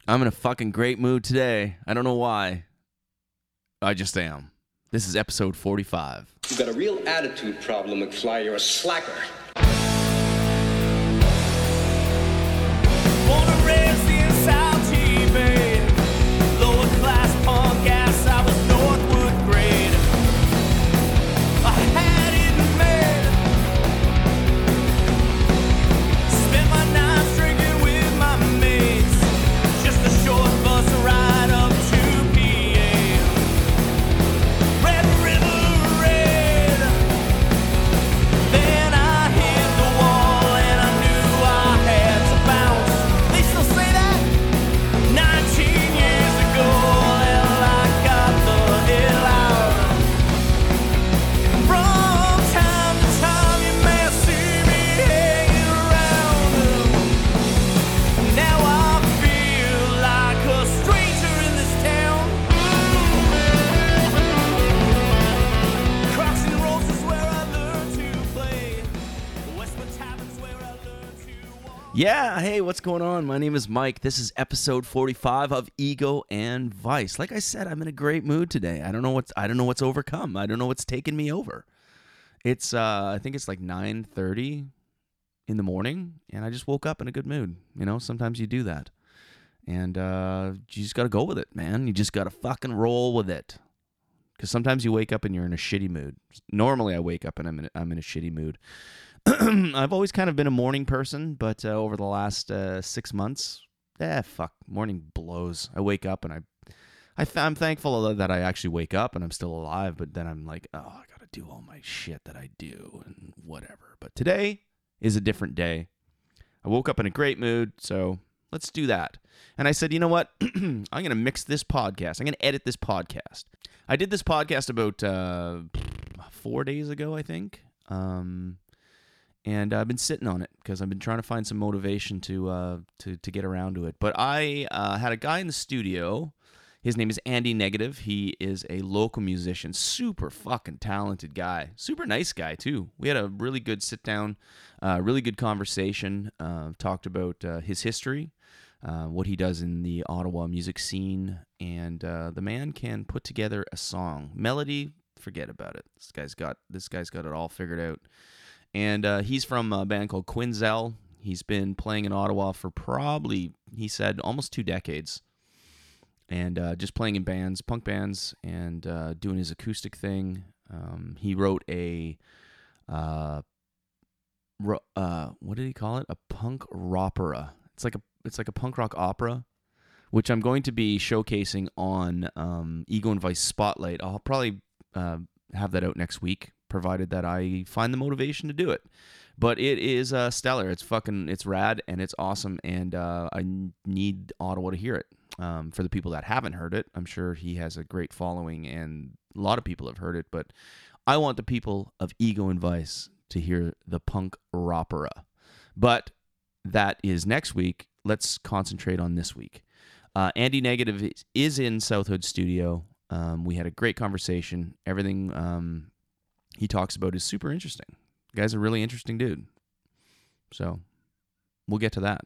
I'm in a fucking great mood today. I don't know why. I just am. This is episode 45. You've got a real attitude problem, McFly. You're a slacker. Born and raised in South T-Bay, lower class punk ass, I was Northwood grade. I had it made. Spent my nights drinking with my mates, just a short bus ride up to PA. Red River Red. Then I hit the wall and I knew I had to bounce. They still say that 19 years ago. Well, I got the hell out. From time to time you may see me hanging around. Now I feel like a stranger in this town. Crocs and rolls is where I learned to play. Westwood Tavern's where I learned to walk. Yeah, hey, what's going on? My name is Mike. This is episode 45 of Ego and Vice. Like I said, I'm in a great mood today. I don't know what's overcome. I don't know what's taken me over. It's I think it's like 9:30 in the morning, and I just woke up in a good mood. You know, sometimes you do that. And you just got to go with it, man. You just got to fucking roll with it. Because sometimes you wake up and you're in a shitty mood. Normally I wake up and I'm in a shitty mood. I've always kind of been a morning person, but over the last 6 months, morning blows. I wake up and I'm thankful that I actually wake up and I'm still alive, but then I'm like, oh, I got to do all my shit that I do and whatever. But today is a different day. I woke up in a great mood, so let's do that. And I said, you know what? I'm going to mix this podcast. I'm going to edit this podcast. I did this podcast about 4 days ago, I think. And I've been sitting on it because I've been trying to find some motivation to get around to it. But I had a guy in the studio. His name is Andy Negative. He is a local musician, super fucking talented guy, super nice guy too. We had a really good sit down, really good conversation. Talked about his history, what he does in the Ottawa music scene, and the man can put together a song. Melody, forget about it. This guy's got it all figured out. And he's from a band called Quinzel. He's been playing in Ottawa for probably, he said, almost 2 decades. And just playing in bands, punk bands, and doing his acoustic thing. He wrote a, what did he call it? A punk rockopera. It's like a punk rock opera, which I'm going to be showcasing on Ego and Vice Spotlight. I'll probably have that out next week, provided that I find the motivation to do it. But it is stellar. It's rad, and it's awesome, and I need Ottawa to hear it. For the people that haven't heard it, I'm sure he has a great following, and a lot of people have heard it, but I want the people of Ego and Vice to hear the punk rockopera. But that is next week. Let's concentrate on this week. Andy Negative is in South Hood Studio. We had a great conversation. Everything he talks about is super interesting. The guy's a really interesting dude. So we'll get to that.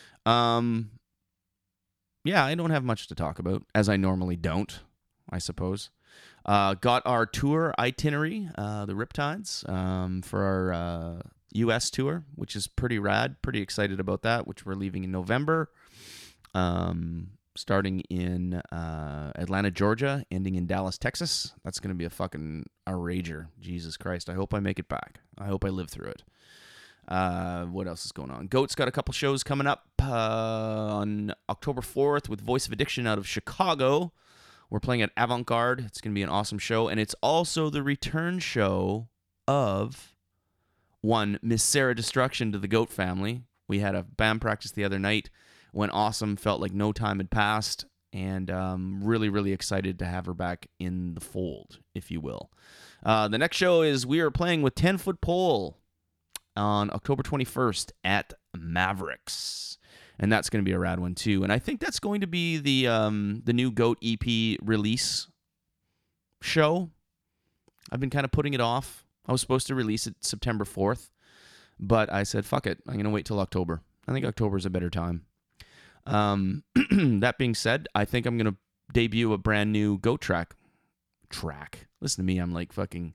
Yeah, I don't have much to talk about, as I normally don't, I suppose. Got our tour itinerary, the Riptides, for our U.S. tour, which is pretty rad. Pretty excited about that, which we're leaving in November. Starting in Atlanta, Georgia, ending in Dallas, Texas. That's going to be a rager. Jesus Christ. I hope I make it back. I hope I live through it. What else is going on? Goat's got a couple shows coming up on October 4th with Voice of Addiction out of Chicago. We're playing at Avant Garde. It's going to be an awesome show. And it's also the return show of one Miss Sarah Destruction to the Goat family. We had a band practice the other night. Went awesome. Felt like no time had passed. And really, really excited to have her back in the fold, if you will. The next show is we are playing with 10 Foot Pole on October 21st at Mavericks. And that's going to be a rad one too. And I think that's going to be the new Goat EP release show. I've been kind of putting it off. I was supposed to release it September 4th, but I said, fuck it. I'm going to wait till October. I think October is a better time. That being said, I think I'm going to debut a brand new GOAT track. Listen to me, I'm like fucking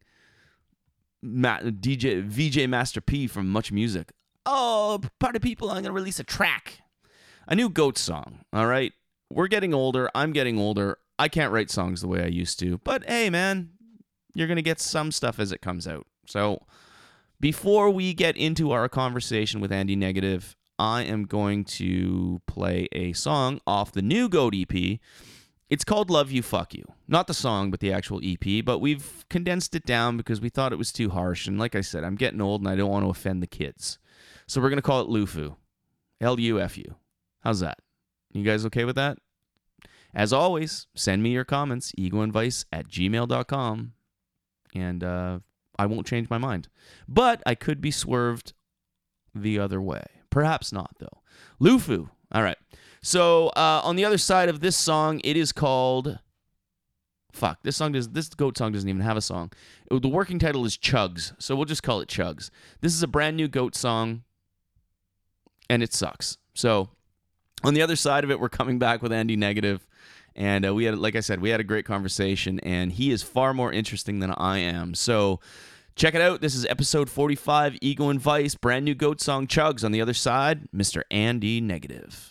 VJ Master P from Much Music. Oh, party people, I'm going to release a track. A new GOAT song, all right? We're getting older. I'm getting older. I can't write songs the way I used to. But hey, man, you're going to get some stuff as it comes out. So before we get into our conversation with Andy Negative, I am going to play a song off the new GOAT EP. It's called Love You, Fuck You. Not the song, but the actual EP. But we've condensed it down because we thought it was too harsh. And like I said, I'm getting old and I don't want to offend the kids. So we're going to call it Lufu. L-U-F-U. How's that? You guys okay with that? As always, send me your comments, egoandvice@gmail.com. And I won't change my mind. But I could be swerved the other way. Perhaps not, though. Lufu. All right. So on the other side of this song, it is called... This GOAT song doesn't even have a song. The working title is Chugs, so we'll just call it Chugs. This is a brand new GOAT song, and it sucks. So on the other side of it, we're coming back with Andy Negative, and we had, like I said, we had a great conversation, and he is far more interesting than I am. So check it out. This is episode 45, Ego and Vice, brand new GOAT song, Chugs. On the other side, Mr. Andy Negative.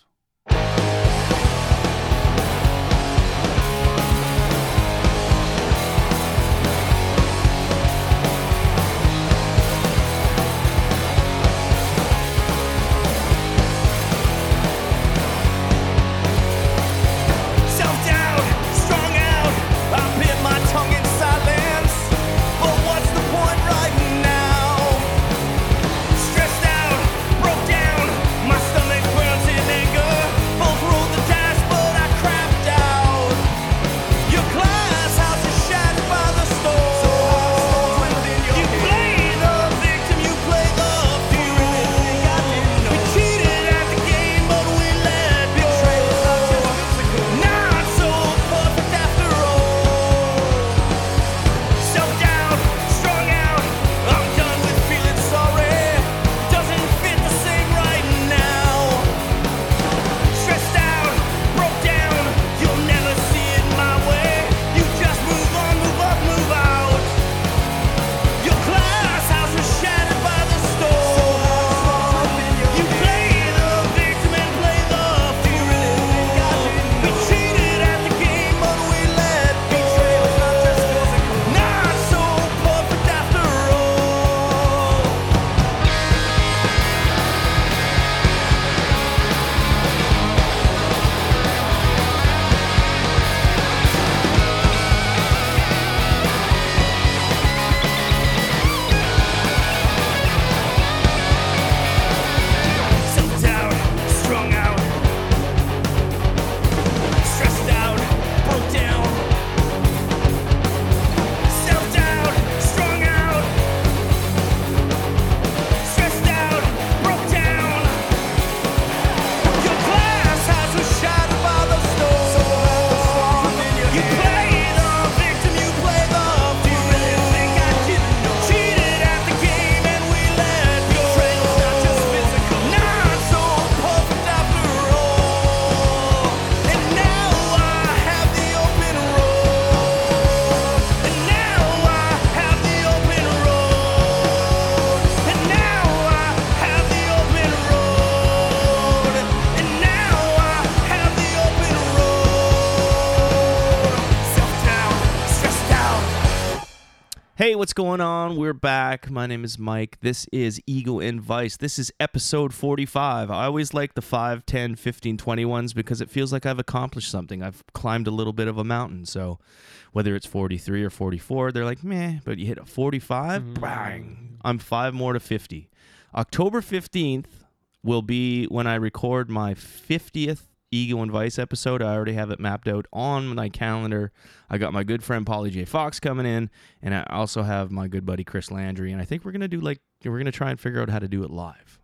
Hey, what's going on? We're back. My name is Mike. This is Ego and Vice. This is episode 45. I always like the 5, 10, 15, 20 ones because it feels like I've accomplished something. I've climbed a little bit of a mountain. So whether it's 43 or 44, they're like, meh. But you hit a 45, bang. I'm 5 more to 50. October 15th will be when I record my 50th Ego and Vice episode. I already have it mapped out on my calendar. I got my good friend Pauly J. Fox coming in, and I also have my good buddy Chris Landry, and I think we're going to try and figure out how to do it live.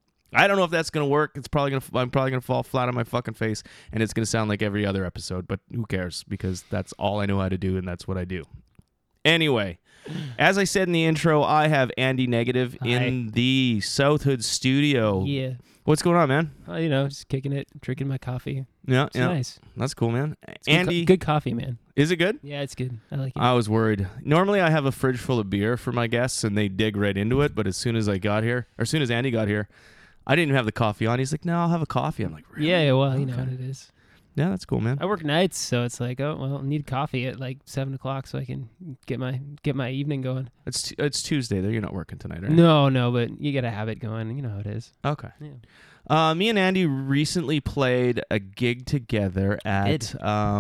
I don't know if that's going to work. I'm probably going to fall flat on my fucking face, and it's going to sound like every other episode, but who cares, because that's all I know how to do, and that's what I do. Anyway, as I said in the intro, I have Andy Negative in Hi. the South Hood studio. Yeah. What's going on, man? Just kicking it, drinking my coffee. Yeah, It's nice. That's cool, man. It's Andy, good coffee, man. is it good? Yeah, it's good. I like it. I was worried. Normally, I have a fridge full of beer for my guests, and they dig right into it. But as soon as Andy got here, I didn't even have the coffee on. He's like, "No, I'll have a coffee." I'm like, "Really?" Yeah, well, you know what it is. Yeah, that's cool, man. I work nights, so it's like, oh well, I need coffee at like 7:00 so I can get my evening going. It's Tuesday, though. You're not working tonight, right? No, but you gotta have it going. You know how it is. Okay. Yeah. Me and Andy recently played a gig together at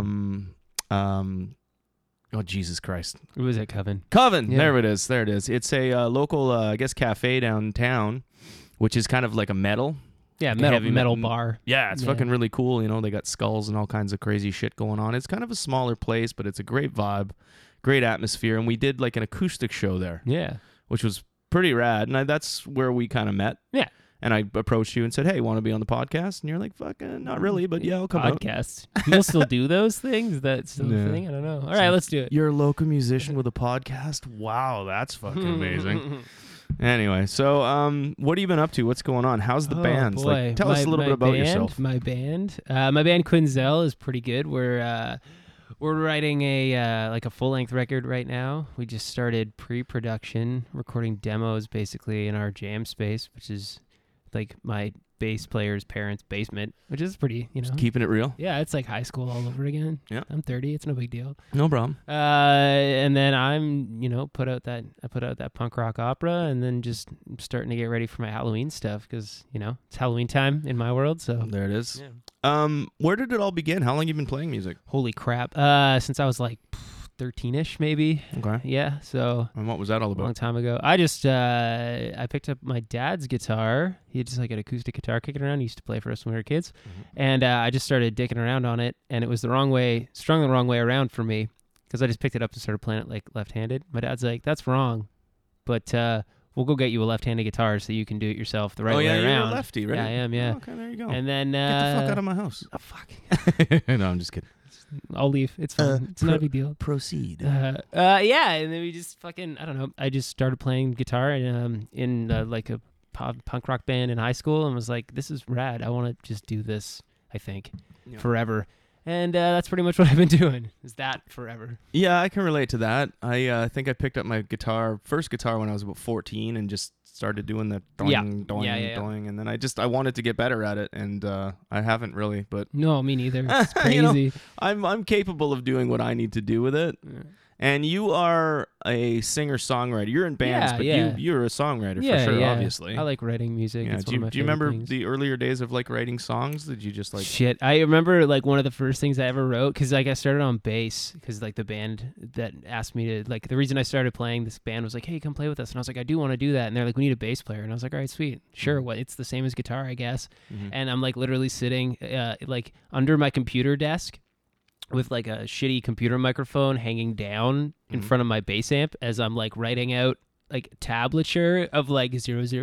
oh Jesus Christ, It was at Coven. Coven. Yeah. There it is. It's a local, I guess, cafe downtown, which is kind of like a metal. Yeah, Heavy metal metal- bar. Yeah, it's Yeah. fucking really cool. You know, they got skulls and all kinds of crazy shit going on. It's kind of a smaller place, but it's a great vibe, great atmosphere. And we did like an acoustic show there, Yeah. which was pretty rad. And that's where we kind of met. Yeah. And I approached you and said, "Hey, want to be on the podcast?" And you're like, "Fucking not really, but yeah, I'll come out." Podcasts. People still do those things? That's still Yeah. a thing? I don't know. All right, let's do it. You're a local musician with a podcast? Wow, that's fucking amazing. Anyway, so what have you been up to? What's going on? How's the bands? Boy. Like, tell us a little bit about yourself. My band Quinzel is pretty good. We're writing a full length record right now. We just started pre-production, recording demos basically in our jam space, which is like my bass player's parents' basement, which is pretty, Just keeping it real. yeah, it's like high school all over again. Yeah. I'm 30. It's no big deal. No problem. And then I'm, put out that punk rock opera, and then just starting to get ready for my Halloween stuff because it's Halloween time in my world. So There it is. yeah. Where did it all begin? How long you been playing music? Holy crap! Since I was like 13ish, maybe. Okay. Yeah. So And what was that all a long about? time ago. I just I picked up my dad's guitar. He had just like an acoustic guitar kicking around. He used to play for us when we were kids, and I just started dicking around on it, and it was strung the wrong way around for me because I just picked it up and started playing it like left-handed. My dad's like, "That's wrong," but we'll go get you a left-handed guitar so you can do it yourself the right way you're around. a lefty, right? Yeah, I am. Yeah. Oh, okay, there you go. And then Get the fuck out of my house. oh, fuck. No, I'm just kidding. I'll leave. It's fine. It's not a big deal. Proceed. Yeah, and then we just fucking, I don't know. I just started playing guitar in like a punk rock band in high school, and was like, this is rad. I want to just do this, I think, Yeah. forever. And that's pretty much what I've been doing, is that forever. Yeah, I can relate to that. I think I picked up my first guitar when I was about 14 and just started doing the doing, Yeah. doing, Yeah. doing. And then I wanted to get better at it, and I haven't really, but No, me neither. It's You know, crazy. I'm capable of doing what I need to do with it. Yeah. And you are a singer-songwriter. You're in bands, Yeah, but yeah. you're a songwriter Yeah, for sure, yeah. obviously. I like writing music. Yeah. It's Do one of my you favorite remember things. the earlier days of like writing songs? Did you just like Shit, I remember like one of the first things I ever wrote because like I started on bass because like the band that asked me to like the reason I started playing this band was like, hey, come play with us, and I was like, I do want to do that, and they're like, we need a bass player, and I was like, all right, sweet, sure, what? It's the same as guitar, I guess. And I'm like literally sitting like under my computer desk with like a shitty computer microphone hanging down in front of my bass amp as I'm like writing out like tablature of like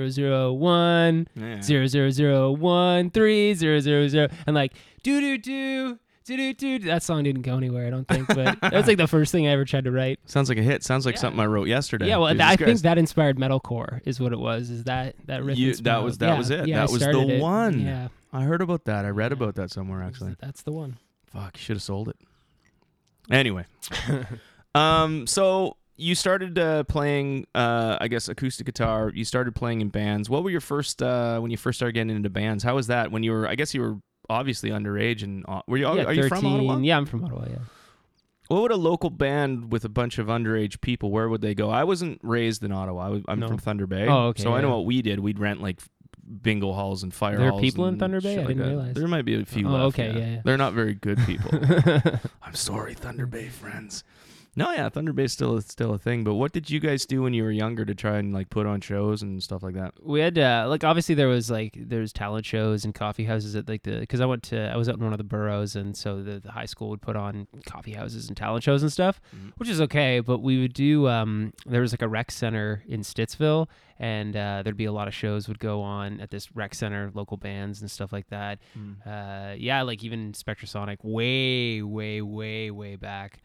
0001 Yeah. 0001 3000 and like do. That song didn't go anywhere, I don't think, but that's like the first thing I ever tried to write. Sounds like a hit. Sounds like Yeah. something I wrote yesterday. Yeah, well, Jesus I think Christ. that inspired metalcore is what it was. Is that riff? That was it. Yeah, that I was started the it. one. Yeah, I heard about that. I read about that somewhere actually. that's the one. Fuck, you should have sold it. Anyway, so you started playing, I guess, acoustic guitar. You started playing in bands. What were your first when you first started getting into bands? How was that when you were? I guess you were obviously underage, and were you? Yeah, are you from Ottawa? Yeah, I'm from Ottawa. Yeah. What would a local band with a bunch of underage people? Where would they go? I wasn't raised in Ottawa. I'm No. from Thunder Bay. Oh, okay, So I know yeah. what we did. We'd rent like bingo halls and fire There are halls. people in and Thunder Bay? shit I like didn't that. realize. There might be a few Oh, left. okay, yeah. They're not very good people. I'm sorry, Thunder Bay friends. No, yeah, Thunder Bay's still a thing. But what did you guys do when you were younger to try and like put on shows and stuff like that? We had like obviously there's talent shows and coffee houses at like because I was out in one of the boroughs, and so the high school would put on coffee houses and talent shows and stuff, which is okay. But we would do there was like a rec center in Stittsville, and there'd be a lot of shows would go on at this rec center, local bands and stuff like that. Yeah, like even Spectrasonic way back.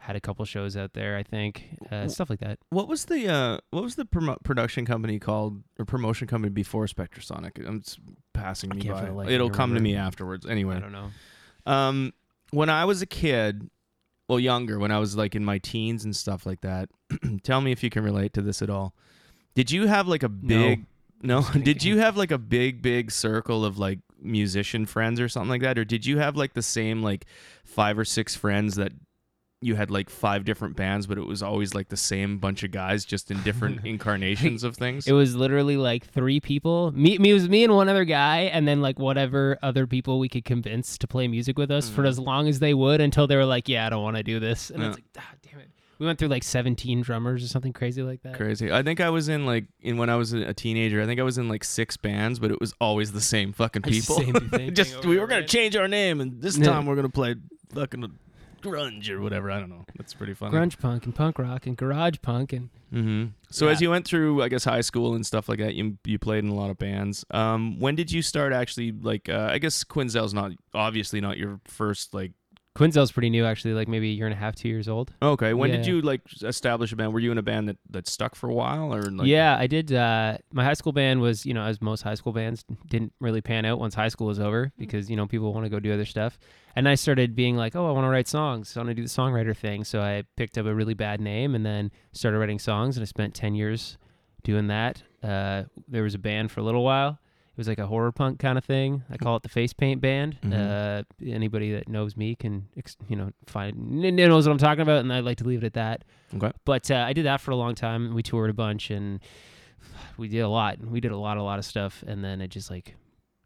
had a couple shows out there, I think, stuff like that. What was the production company called, or promotion company before Spectrasonic? It's passing me can't by. for the life It'll of me come to remember. me afterwards. Anyway, I don't know. When I was a kid, well, younger, when I was like in my teens and stuff like that, tell me if you can relate to this at all. Did you have like a big no? Did you have like a big circle of like musician friends or something like that, or did you have like the same like 5 or 6 friends that you had like 5 different bands, but it was always like the same bunch of guys just in different incarnations of things? It was literally like 3 people. It was me and one other guy, and then like whatever other people we could convince to play music with us for as long as they would, until they were like, "Yeah, I don't want to do this." And it's like, "Ah, damn it." We went through like 17 drummers or something crazy like that. Crazy. I think I was in when I was a teenager, I think I was in like 6 bands, but it was always the same fucking It's the people. same thing Just over we and were over gonna again. change our name, and this time we're gonna play fucking grunge or whatever. I don't know. That's pretty funny. Grunge punk and punk rock and garage punk and Mm-hmm. So Yeah. as you went through, I guess, high school and stuff like that, you played in a lot of bands. When did you start actually, like, I guess Quinzel's obviously not your first, like... Quinzel's pretty new, actually, like maybe a year and a half, 2 years old. Okay, when did Yeah. you, like, establish a band? Were you in a band that stuck for a while? Or like... Yeah, I did. My high school band was, as most high school bands, didn't really pan out once high school was over because, people want to go do other stuff. And I started being like, oh, I want to write songs. I want to do the songwriter thing. So I picked up a really bad name and then started writing songs, and I spent 10 years doing that. There was a band for a little while. It was like a horror punk kind of thing. I call it the Face Paint Band. Anybody that knows me can, knows what I'm talking about, and I'd like to leave it at that. Okay. But I did that for a long time. We toured a bunch, and we did a lot. We did a lot of stuff, and then it just like,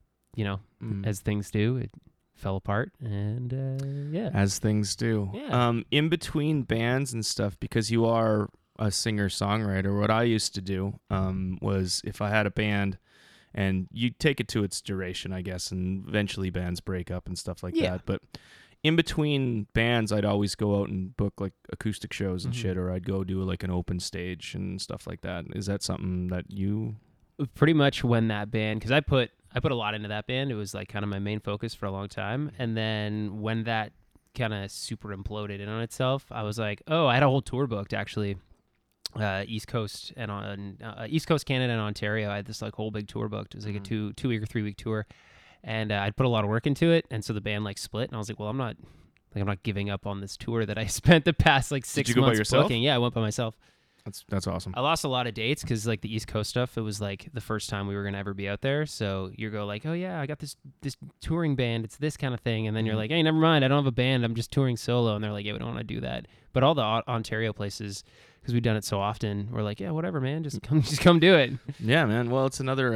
as things do, it fell apart, and yeah. As things do. Yeah. In between bands and stuff, because you are a singer-songwriter, what I used to do was if I had a band, and you take it to its duration, I guess, and eventually bands break up and stuff like Yeah. that. But in between bands, I'd always go out and book like acoustic shows and shit, or I'd go do like an open stage and stuff like that. Is that something that you... Pretty much when that band, because I put a lot into that band. It was like kind of my main focus for a long time. And then when that kind of super imploded in on itself, I was like, oh, I had a whole tour booked actually. East Coast and on East Coast Canada and Ontario. I had this like whole big tour booked. It was like a 2-week or 3-week tour, and I'd put a lot of work into it. And so the band like split, and I was like, well, I'm not giving up on this tour that I spent the past like 6 you go by months yourself? booking. Yeah, I went by myself. That's awesome. I lost a lot of dates because like the East Coast stuff, it was like the first time we were gonna ever be out there. So you go like, oh yeah, I got this touring band. It's this kind of thing, and then you're like, hey, never mind, I don't have a band. I'm just touring solo. And they're like, yeah, we don't want to do that. But all the Ontario places, because we've done it so often, we're like, yeah, whatever, man, just come do it. Yeah, man. Well, it's another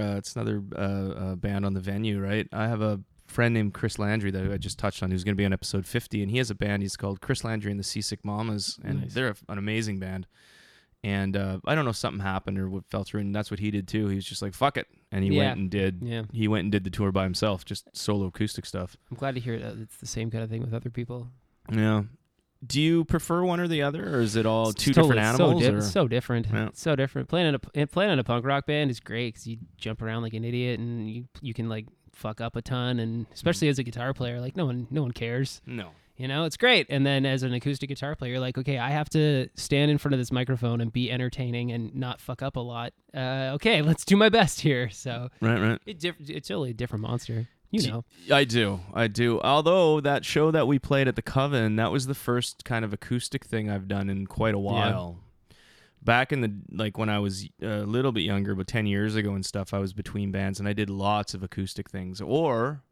band on the venue, right? I have a friend named Chris Landry that I just touched on, who's going to be on episode 50, and he has a band. He's called Chris Landry and the Seasick Mamas, and Nice. they're an amazing band. And I don't know if something happened or what fell through, and that's what he did too. He was just like, fuck it, and he Yeah. went and did. Yeah. He went and did the tour by himself, just solo acoustic stuff. I'm glad to hear that it's the same kind of thing with other people. Yeah. Do you prefer one or the other, or is it all It's two totally- different so animals? di- or? so different. Yeah. It's so different. Playing in a punk rock band is great because you jump around like an idiot, and you can like fuck up a ton, and especially as a guitar player, like no one cares. No. It's great. And then as an acoustic guitar player, you're like, okay, I have to stand in front of this microphone and be entertaining and not fuck up a lot. Okay, let's do my best here. So Right. it's totally a different monster. I do. Although that show that we played at the Coven, that was the first kind of acoustic thing I've done in quite a while. Back in the when I was a little bit younger, but 10 years ago and stuff, I was between bands and I did lots of acoustic things. Or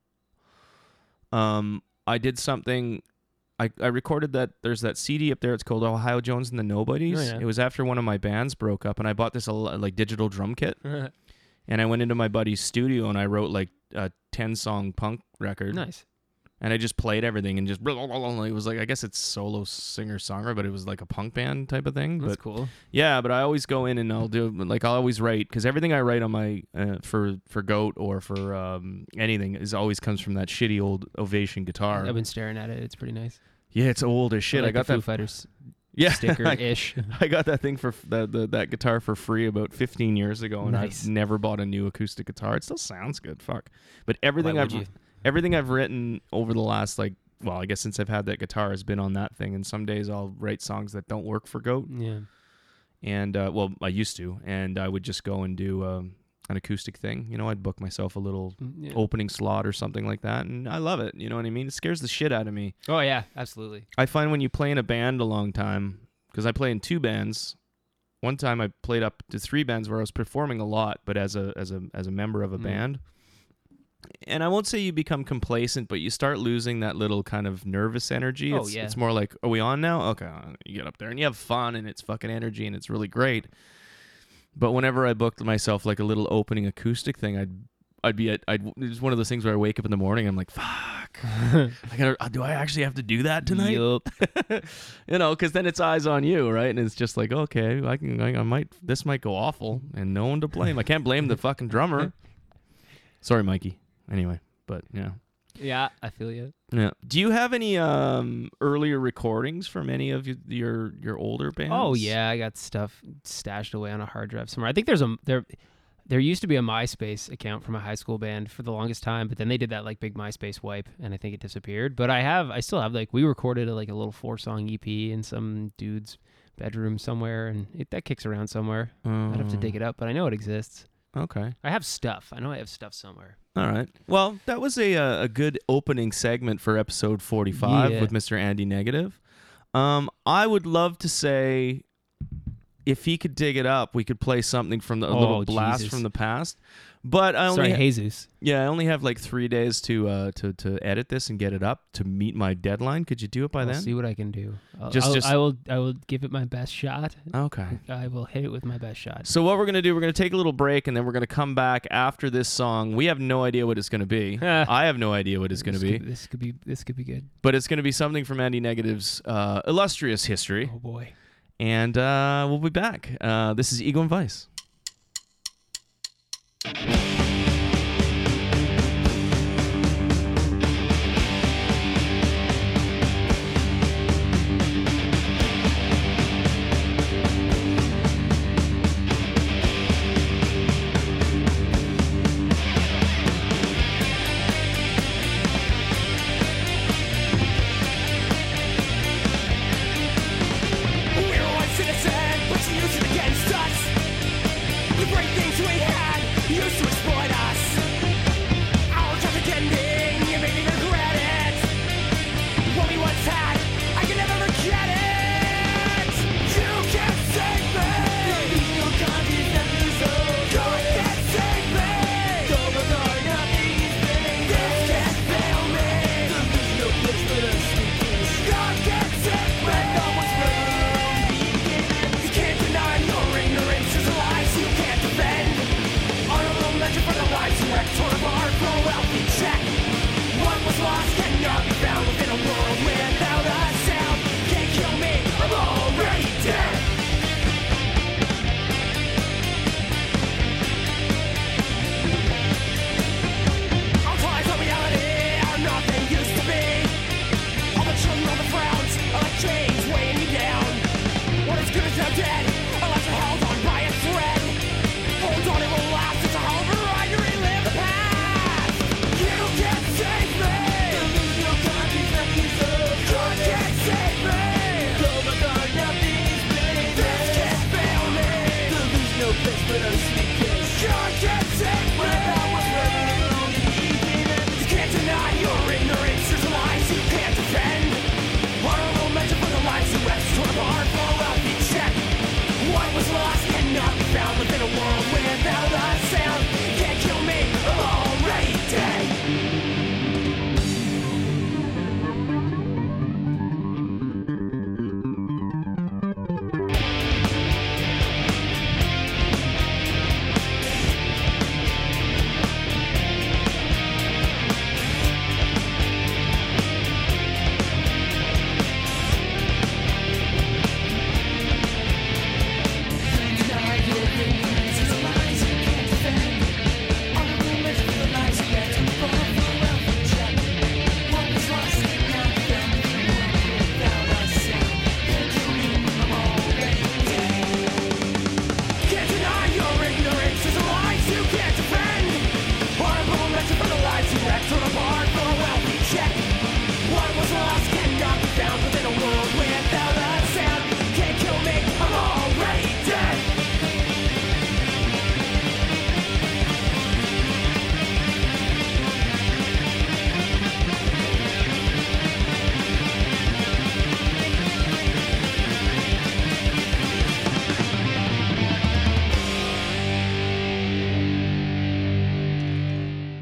I did something. I recorded that. There's that CD up there. It's called Ohio Jones and the Nobodies. Oh, yeah. It was after one of my bands broke up, and I bought this like digital drum kit. And I went into my buddy's studio and I wrote like a 10-song punk record. Nice. And I just played everything and just... It was like, I guess it's solo singer-songwriter, but it was like a punk band type of thing. That's But cool. yeah, but I always go in and I'll always write, because everything I write on my... for Goat or for anything always comes from that shitty old Ovation guitar. I've been staring at it. It's pretty nice. Yeah, it's old as shit. Like I got the that... Foo Fighters yeah, sticker-ish. I got that thing for that guitar for free about 15 years ago, and Nice. I've never bought a new acoustic guitar. It still sounds good, fuck. But everything Why would you? everything I've written over the last like well, I guess since I've had that guitar, has been on that thing. And some days I'll write songs that don't work for Goat. Yeah. And, well, I used to. And I would just go and do an acoustic thing. You know, I'd book myself a little opening slot or something like that. And I love it. You know what I mean? It scares the shit out of me. Oh, yeah, absolutely. I find when you play in a band a long time, because I play in 2 bands. One time I played up to 3 bands where I was performing a lot, but as a member of a band. And I won't say you become complacent, but you start losing that little kind of nervous energy. It's more like, are we on now? Okay, you get up there and you have fun and it's fucking energy and it's really great. But whenever I booked myself like a little opening acoustic thing, it's one of those things where I wake up in the morning and I'm like, fuck, do I actually have to do that tonight? Yup. You know, because then it's eyes on you, right? And it's just like, okay, this might go awful and no one to blame. I can't blame the fucking drummer. Sorry, Mikey. Anyway, but yeah. Yeah, I feel you. Yeah. Do you have any earlier recordings from any of your older bands? Oh yeah, I got stuff stashed away on a hard drive somewhere. I think there used to be a MySpace account for my high school band for the longest time, but then they did that like big MySpace wipe, and I think it disappeared. But I still have like we recorded a little 4-song EP in some dude's bedroom somewhere, and that kicks around somewhere. I'd have to dig it up, but I know it exists. Okay. I have stuff. I know I have stuff somewhere. All right. Well, that was a good opening segment for episode 45 with Mr. Andy Negative. I would love to say, if he could dig it up, we could play something from a little blast from the past. But I only Jesus. Yeah, I only have like 3 days to edit this and get it up to meet my deadline. Could you do it by then? I'll see what I can do. I will give it my best shot. Okay. I will hit it with my best shot. So what we're going to do, we're going to take a little break, and then we're going to come back after this song. We have no idea what it's going to be. I have no idea what it's going to be. This could be good. But it's going to be something from Andy Negative's illustrious history. Oh boy. And we'll be back. This is Ego and Vice. We're one citizen, but you use it against us.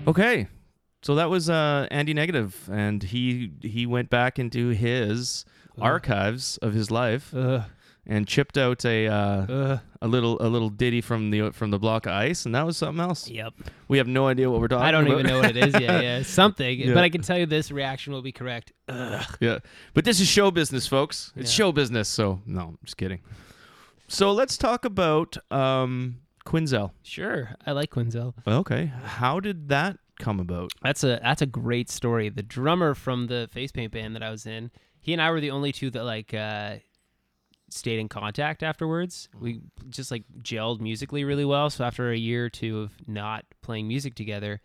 Okay. So that was Andy Negative, and he went back into his archives of his life and chipped out a little ditty from the block of ice, and that was something else. Yep. We have no idea what we're talking about. I don't even know what it is yet. Yeah, something. Yeah. But I can tell you this reaction will be correct. Ugh. Yeah. But this is show business, folks. It's Yeah. show business, so no, I'm just kidding. So let's talk about Quinzel. Sure, I like Quinzel. Okay. How did that come about? That's a great story. The drummer from the face paint band that I was in, he and I were the only two that stayed in contact afterwards. We just gelled musically really well. So after a year or two of not playing music together,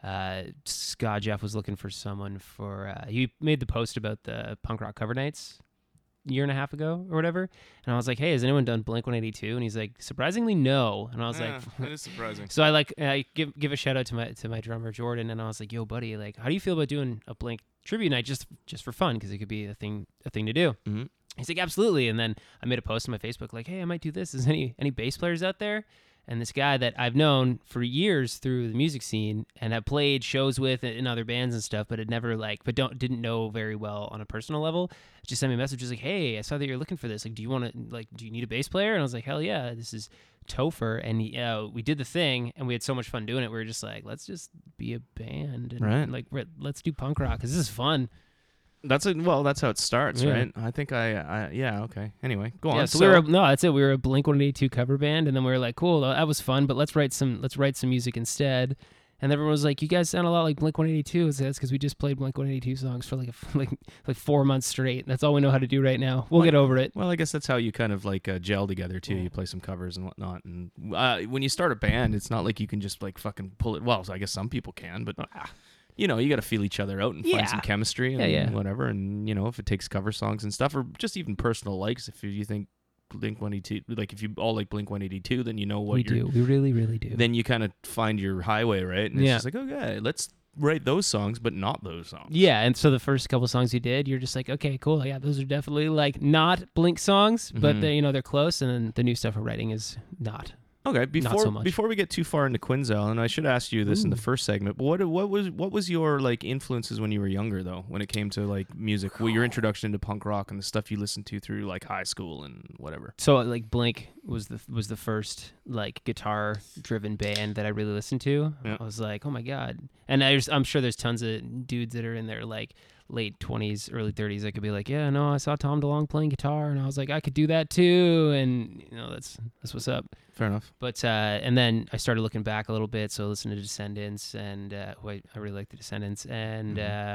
Scott Jeff was looking for someone for. He made the post about the punk rock cover nights a year and a half ago or whatever, and I was like, "Hey, has anyone done Blink-182?" And he's like, "Surprisingly, no." And I was like, that is surprising. So I give a shout out to my drummer Jordan, and I was like, "Yo, buddy, how do you feel about doing a Blink tribute night just for fun? Because it could be a thing to do." Mm-hmm. He's like, "Absolutely." And then I made a post on my Facebook like, "Hey, I might do this. Is any bass players out there?" And this guy that I've known for years through the music scene and have played shows with in other bands and stuff, but had never didn't know very well on a personal level, just sent me a message. Just like, "Hey, I saw that you're looking for this. Do you want to do you need a bass player?" And I was like, "Hell yeah, this is Topher." And we did the thing, and we had so much fun doing it. We were just like, let's just be a band, and Right. let's do punk rock because this is fun. That's how it starts, Yeah. right? I think yeah, okay. Anyway, go on. Yeah, so that's it. We were a Blink-182 cover band, and then we were like, cool, that was fun, but let's write some music instead. And everyone was like, "You guys sound a lot like Blink-182." That's because we just played Blink-182 songs for like 4 months straight. That's all we know how to do right now. We'll get over it. Well, I guess that's how you kind of gel together too. You play some covers and whatnot. And when you start a band, it's not like you can just fucking pull it. Well, I guess some people can, but you got to feel each other out and Yeah. find some chemistry and Yeah. whatever. And if it takes cover songs and stuff, or just even personal likes, if you think Blink-182, if you all like Blink-182, then you know what We do. We really, really do. Then you kind of find your highway, right? And it's Yeah. just like, okay, let's write those songs, but not those songs. Yeah, and so the first couple songs you did, you're just like, okay, cool. Yeah, those are definitely not Blink songs, but they're close. And then the new stuff we're writing is not. Okay, so much. before we get too far into Quinzel, and I should ask you this in the first segment, but what was your influences when you were younger though, when it came to music? Well, your introduction to punk rock and the stuff you listened to through high school and whatever. So Blink was the first guitar driven band that I really listened to. Yeah. I was like, oh my god! And I'm sure there's tons of dudes that are in their late 20s, early 30s that could be like, yeah, no, I saw Tom DeLonge playing guitar, and I was like, I could do that too, and that's what's up. Fair enough. But and then I started looking back a little bit, so I listened to Descendants, and I really like the Descendants, and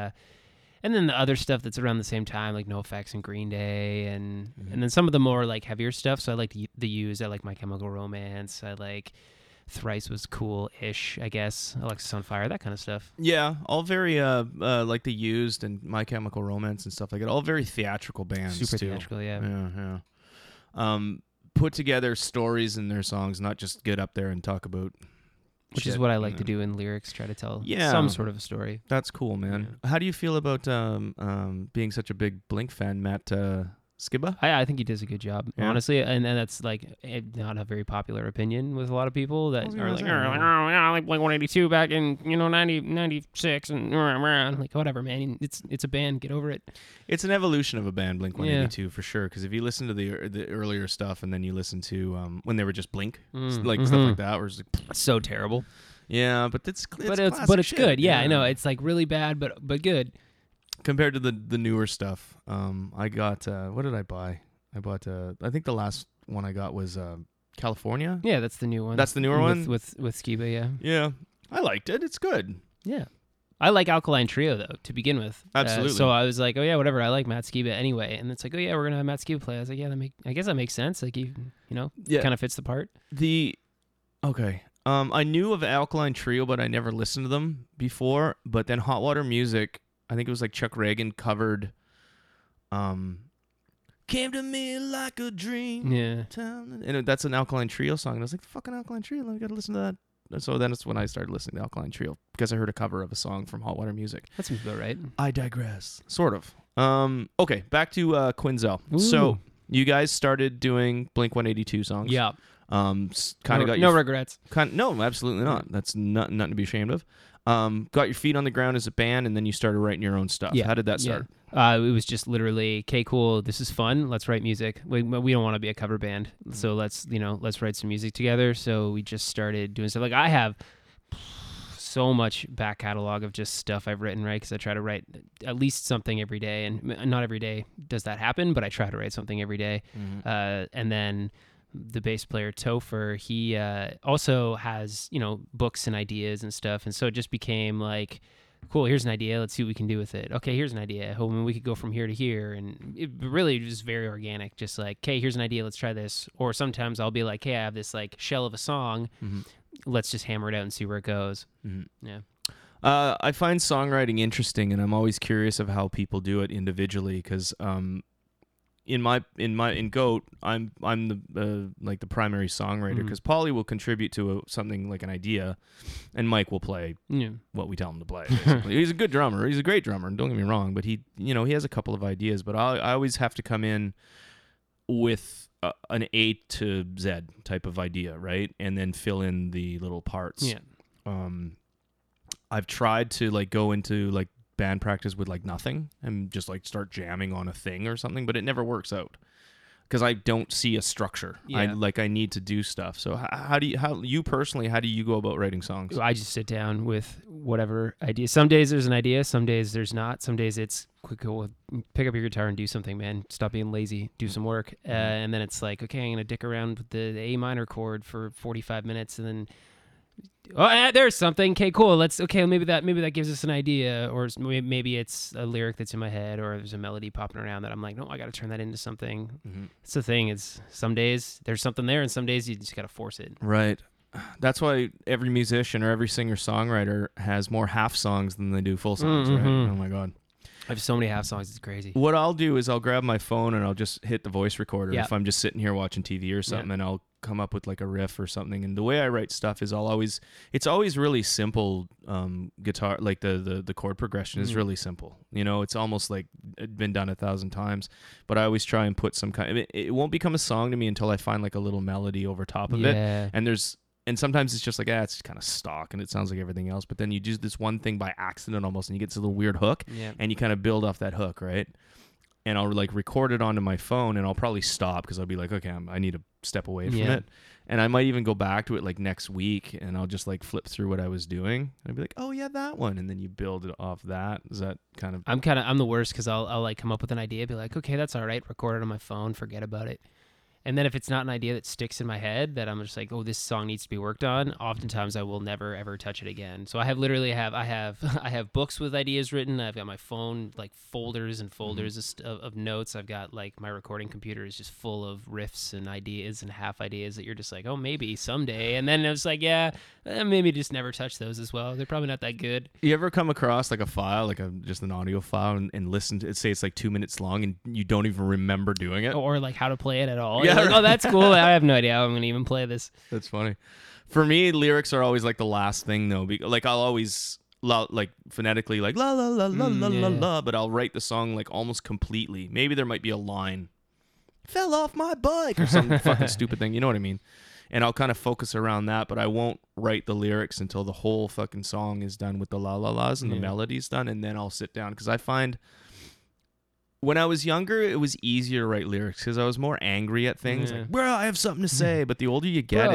then the other stuff that's around the same time, like NoFX and Green Day, and then some of the more heavier stuff. So I like the Used, I like My Chemical Romance, I like Thrice was cool-ish, I guess. Alexis on Fire, that kind of stuff. Yeah, all very like the Used and My Chemical Romance and stuff like that. All very theatrical bands. Super too. theatrical, yeah. Yeah. Put together stories in their songs, not just get up there and talk about. Which is what I like to do in lyrics, try to tell some sort of a story. That's cool, man. How do you feel about being such a big Blink fan, Matt Skiba? I think he does a good job, honestly, and that's not a very popular opinion with a lot of people that are like, oh yeah, I like Blink-182 back in 96 and whatever, man. It's a band, get over it. It's an evolution of a band, Blink-182 for sure. Because if you listen to the earlier stuff and then you listen to when they were just Blink, stuff like that, where it's so terrible. Yeah, but it's it's good. Yeah, I know it's really bad, but good. Compared to the newer stuff, I got what did I buy? I bought I think the last one I got was California. Yeah, that's the new one. That's the newer one with Skiba. Yeah. Yeah, I liked it. It's good. Yeah, I like Alkaline Trio though to begin with. Absolutely. So I was like, oh yeah, whatever. I like Matt Skiba anyway, and it's like, oh yeah, we're gonna have Matt Skiba play. I was like, yeah, I guess that makes sense. Kind of fits the part. I knew of Alkaline Trio, but I never listened to them before. But then Hot Water Music, I think it was Chuck Reagan covered Came to Me Like a Dream. Yeah. And that's an Alkaline Trio song. And I was like, fucking Alkaline Trio, I gotta listen to that. So then it's when I started listening to Alkaline Trio because I heard a cover of a song from Hot Water Music. That seems about right. I digress. Sort of. Okay, back to Quinzel. Ooh. So you guys started doing Blink-182 songs. Yeah. Kind of got no regrets. No, absolutely not. That's nothing to be ashamed of. got your feet on the ground as a band, and then you started writing your own stuff. How did that start? It was just literally, okay, cool, this is fun, let's write music. We don't want to be a cover band, so let's write some music together. So we just started doing stuff. Like, I have so much back catalog of just stuff I've written, right? Because I try to write at least something every day, and not every day does that happen, but I try to write something every day. And then the bass player Topher, he also has books and ideas and stuff, and so it just became like, cool, here's an idea, let's see what we can do with it. Okay, here's an idea, we could go from here to here. And it really was very organic, just like, okay, here's an idea, let's try this. Or sometimes I'll be like, hey, I have this like shell of a song, let's just hammer it out and see where it goes. Yeah. I find songwriting interesting, and I'm always curious of how people do it individually, because in Goat, I'm the like the primary songwriter, because Paulie will contribute to something like an idea, and Mike will play what we tell him to play. Basically. He's a good drummer. He's a great drummer. Don't get me wrong, but he has a couple of ideas. But I always have to come in with an A to Z type of idea, right, and then fill in the little parts. I've tried to like go into like band practice with like nothing and just like start jamming on a thing or something, but it never works out because I don't see a structure. I need to do stuff. So how do you personally go about writing songs? I just sit down with whatever idea. Some days there's an idea, some days there's not. Some days it's quick, go pick up your guitar and do something, man. Stop being lazy, do some work. And then it's like, okay, I'm gonna dick around with the A minor chord for 45 minutes, and then there's something. Okay, cool. Maybe that gives us an idea, or maybe it's a lyric that's in my head, or there's a melody popping around that I'm like, no, I got to turn that into something. It's the thing. It's some days there's something there, and some days you just got to force it. Right. That's why every musician or every singer-songwriter has more half songs than they do full songs, right? Oh my God. I have so many half songs, it's crazy. What I'll do is I'll grab my phone and I'll just hit the voice recorder if I'm just sitting here watching TV or something, and I'll come up with like a riff or something. And the way I write stuff is it's always really simple. Guitar, like the chord progression is really simple. It's almost like it's been done 1,000 times, but I always try and put some kind. It won't become a song to me until I find like a little melody over top of it. And sometimes it's just like, it's kind of stock and it sounds like everything else. But then you do this one thing by accident almost, and you get this little weird hook, and you kind of build off that hook, right? And I'll like record it onto my phone, and I'll probably stop because I'll be like, okay, I need to step away from it. And I might even go back to it like next week, and I'll just like flip through what I was doing, and I'll be like, oh yeah, that one. And then you build it off that. Is that kind of... I'm the worst, because I'll like come up with an idea, be like, okay, that's all right, record it on my phone, forget about it. And then if it's not an idea that sticks in my head, that I'm just like, oh, this song needs to be worked on, oftentimes I will never ever touch it again. So I have books with ideas written. I've got my phone like folders and folders of notes. I've got like my recording computer is just full of riffs and ideas and half ideas that you're just like, oh, maybe someday. And then it's like, maybe just never touch those as well. They're probably not that good. You ever come across like a file, like just an audio file, and listen to it, say it's like 2 minutes long, and you don't even remember doing it? Or like how to play it at all. Yeah. Like, oh, that's cool. I have no idea how I'm going to even play this. That's funny. For me, lyrics are always like the last thing, though. Like I'll always like phonetically like la la la la la la la, but I'll write the song like almost completely. Maybe there might be a line, "Fell off my bike" or some fucking stupid thing. You know what I mean? And I'll kind of focus around that, but I won't write the lyrics until the whole fucking song is done with the la la las and the melody's done, and then I'll sit down, because I find. When I was younger, it was easier to write lyrics because I was more angry at things. Like, bro, I have something to say. But the older you get,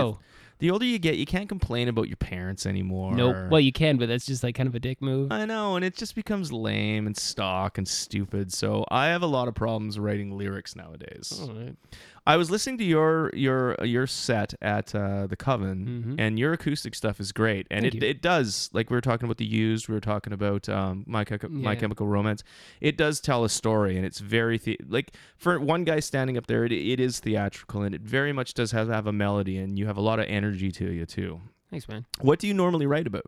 you can't complain about your parents anymore. Nope. Well, you can, but that's just like kind of a dick move. I know, and it just becomes lame and stock and stupid. So I have a lot of problems writing lyrics nowadays. All right. I was listening to your set at the Coven, and your acoustic stuff is great, and it does, like we were talking about The Used, we were talking about My Chemical Romance. It does tell a story, and it's very like for one guy standing up there, it is theatrical, and it very much does have a melody, and you have a lot of energy to you too. Thanks, man. What do you normally write about?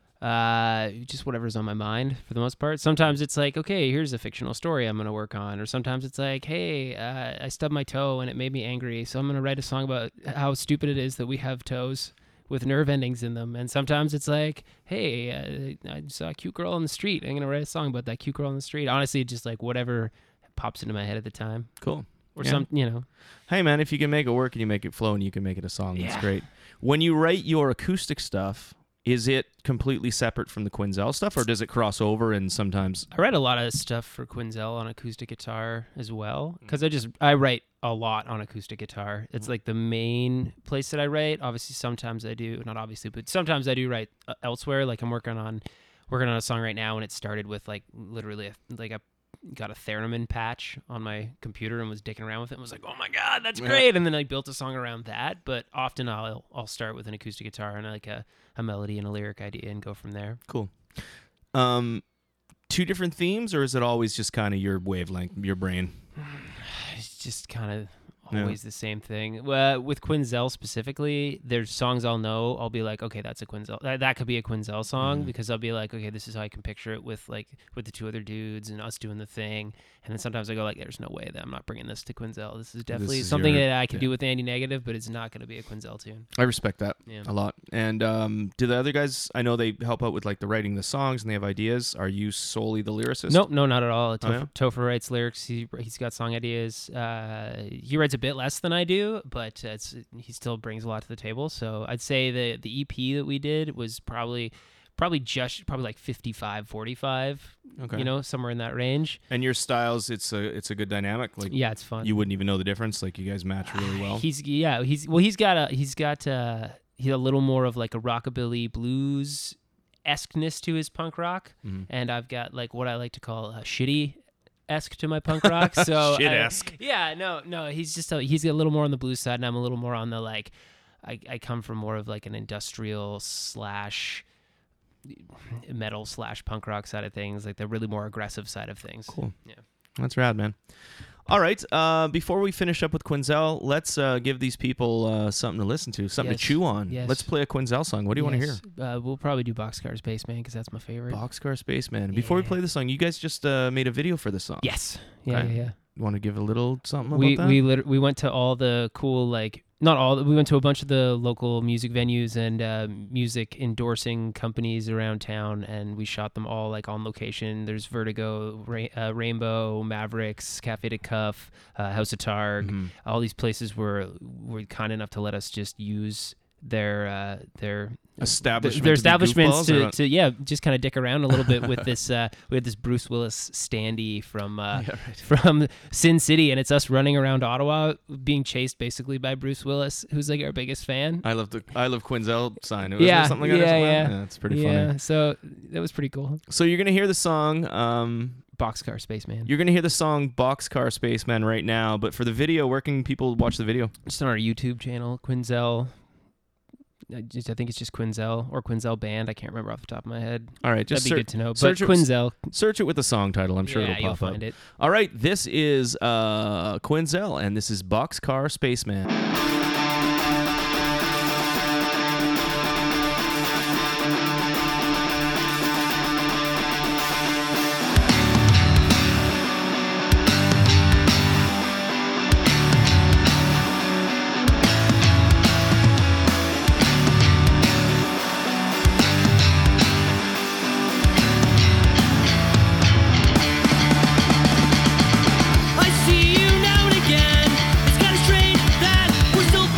Just whatever's on my mind for the most part. Sometimes it's like, okay, here's a fictional story I'm going to work on. Or sometimes it's like, hey, I stubbed my toe and it made me angry, so I'm going to write a song about how stupid it is that we have toes with nerve endings in them. And sometimes it's like, hey, I saw a cute girl on the street. I'm going to write a song about that cute girl on the street. Honestly, just like whatever pops into my head at the time. Cool. Or some, Hey, man, if you can make it work and you make it flow and you can make it a song, that's great. When you write your acoustic stuff, Is it completely separate from the Quinzel stuff, or does it cross over and sometimes? I write a lot of stuff for Quinzel on acoustic guitar as well, because I write a lot on acoustic guitar. It's like the main place that I write. Obviously, sometimes I do, not obviously, but sometimes I do write elsewhere. Like I'm working on a song right now, and it started with like literally I got a theremin patch on my computer and was dicking around with it and was like, oh my god, that's great. And then I built a song around that. But often I'll start with an acoustic guitar and like a melody and a lyric idea and go from there. Cool. Two different themes, or is it always just kind of your wavelength, your brain? It's just kind of always the same thing. With Quinzel specifically, there's songs I'll know. I'll be like, okay, that's a Quinzel. That could be a Quinzel song because I'll be like, okay, this is how I can picture it with the two other dudes and us doing the thing. And then sometimes I go like, there's no way that I'm not bringing this to Quinzel. This is definitely something that I can do with Andy Negative, but it's not going to be a Quinzel tune. I respect that a lot. And do the other guys? I know they help out with like the writing the songs and they have ideas. Are you solely the lyricist? Nope, no, not at all. Topher writes lyrics. He's got song ideas. He writes a bit less than I do, but he still brings a lot to the table. So I'd say the EP that we did was probably like 55-45. Okay. Somewhere in that range. And your styles, it's a good dynamic. Like it's fun. You wouldn't even know the difference. Like you guys match really well. He's got a little more of like a rockabilly blues esqueness to his punk rock, and I've got like what I like to call a shitty-esque to my punk rock. So shit-esque. He's got a little more on the blues side, and I'm a little more on the like. I come from more of like an industrial / metal / punk rock side of things, like the really more aggressive side of things. Cool. Yeah. That's rad, man. All right. Before we finish up with Quinzel, let's give these people something to listen to, something to chew on. Yes. Let's play a Quinzel song. What do you want to hear? We'll probably do Boxcar Spaceman because that's my favorite. Boxcar Spaceman. Before we play the song, you guys just made a video for the song. Yes. Yeah. You want to give a little something about that? We went to all the cool, like, not all, we went to a bunch of the local music venues and music endorsing companies around town, and we shot them all like on location. There's Vertigo, Rainbow, Mavericks, Cafe de Cuff, House of Targ. All these places were kind enough to let us just use their establishments to just kind of dick around a little bit with this. We had this Bruce Willis standee from Sin City, and it's us running around Ottawa being chased basically by Bruce Willis, who's like our biggest fan. I love Quinzel sign. Yeah, something like that. Yeah, it's pretty funny. Yeah, so that was pretty cool. So you're gonna hear the song Boxcar Spaceman. You're gonna hear the song Boxcar Spaceman right now, but for the video, where can people watch the video? Just on our YouTube channel, Quinzel. I think it's just Quinzel or Quinzel Band. I can't remember off the top of my head. All right, just that'd be good to know. But Quinzel, search it with the song title. I'm sure it'll pop you'll up. Find it. All right, this is Quinzel, and this is Boxcar Spaceman. I see you now and again. It's kinda strange that we're still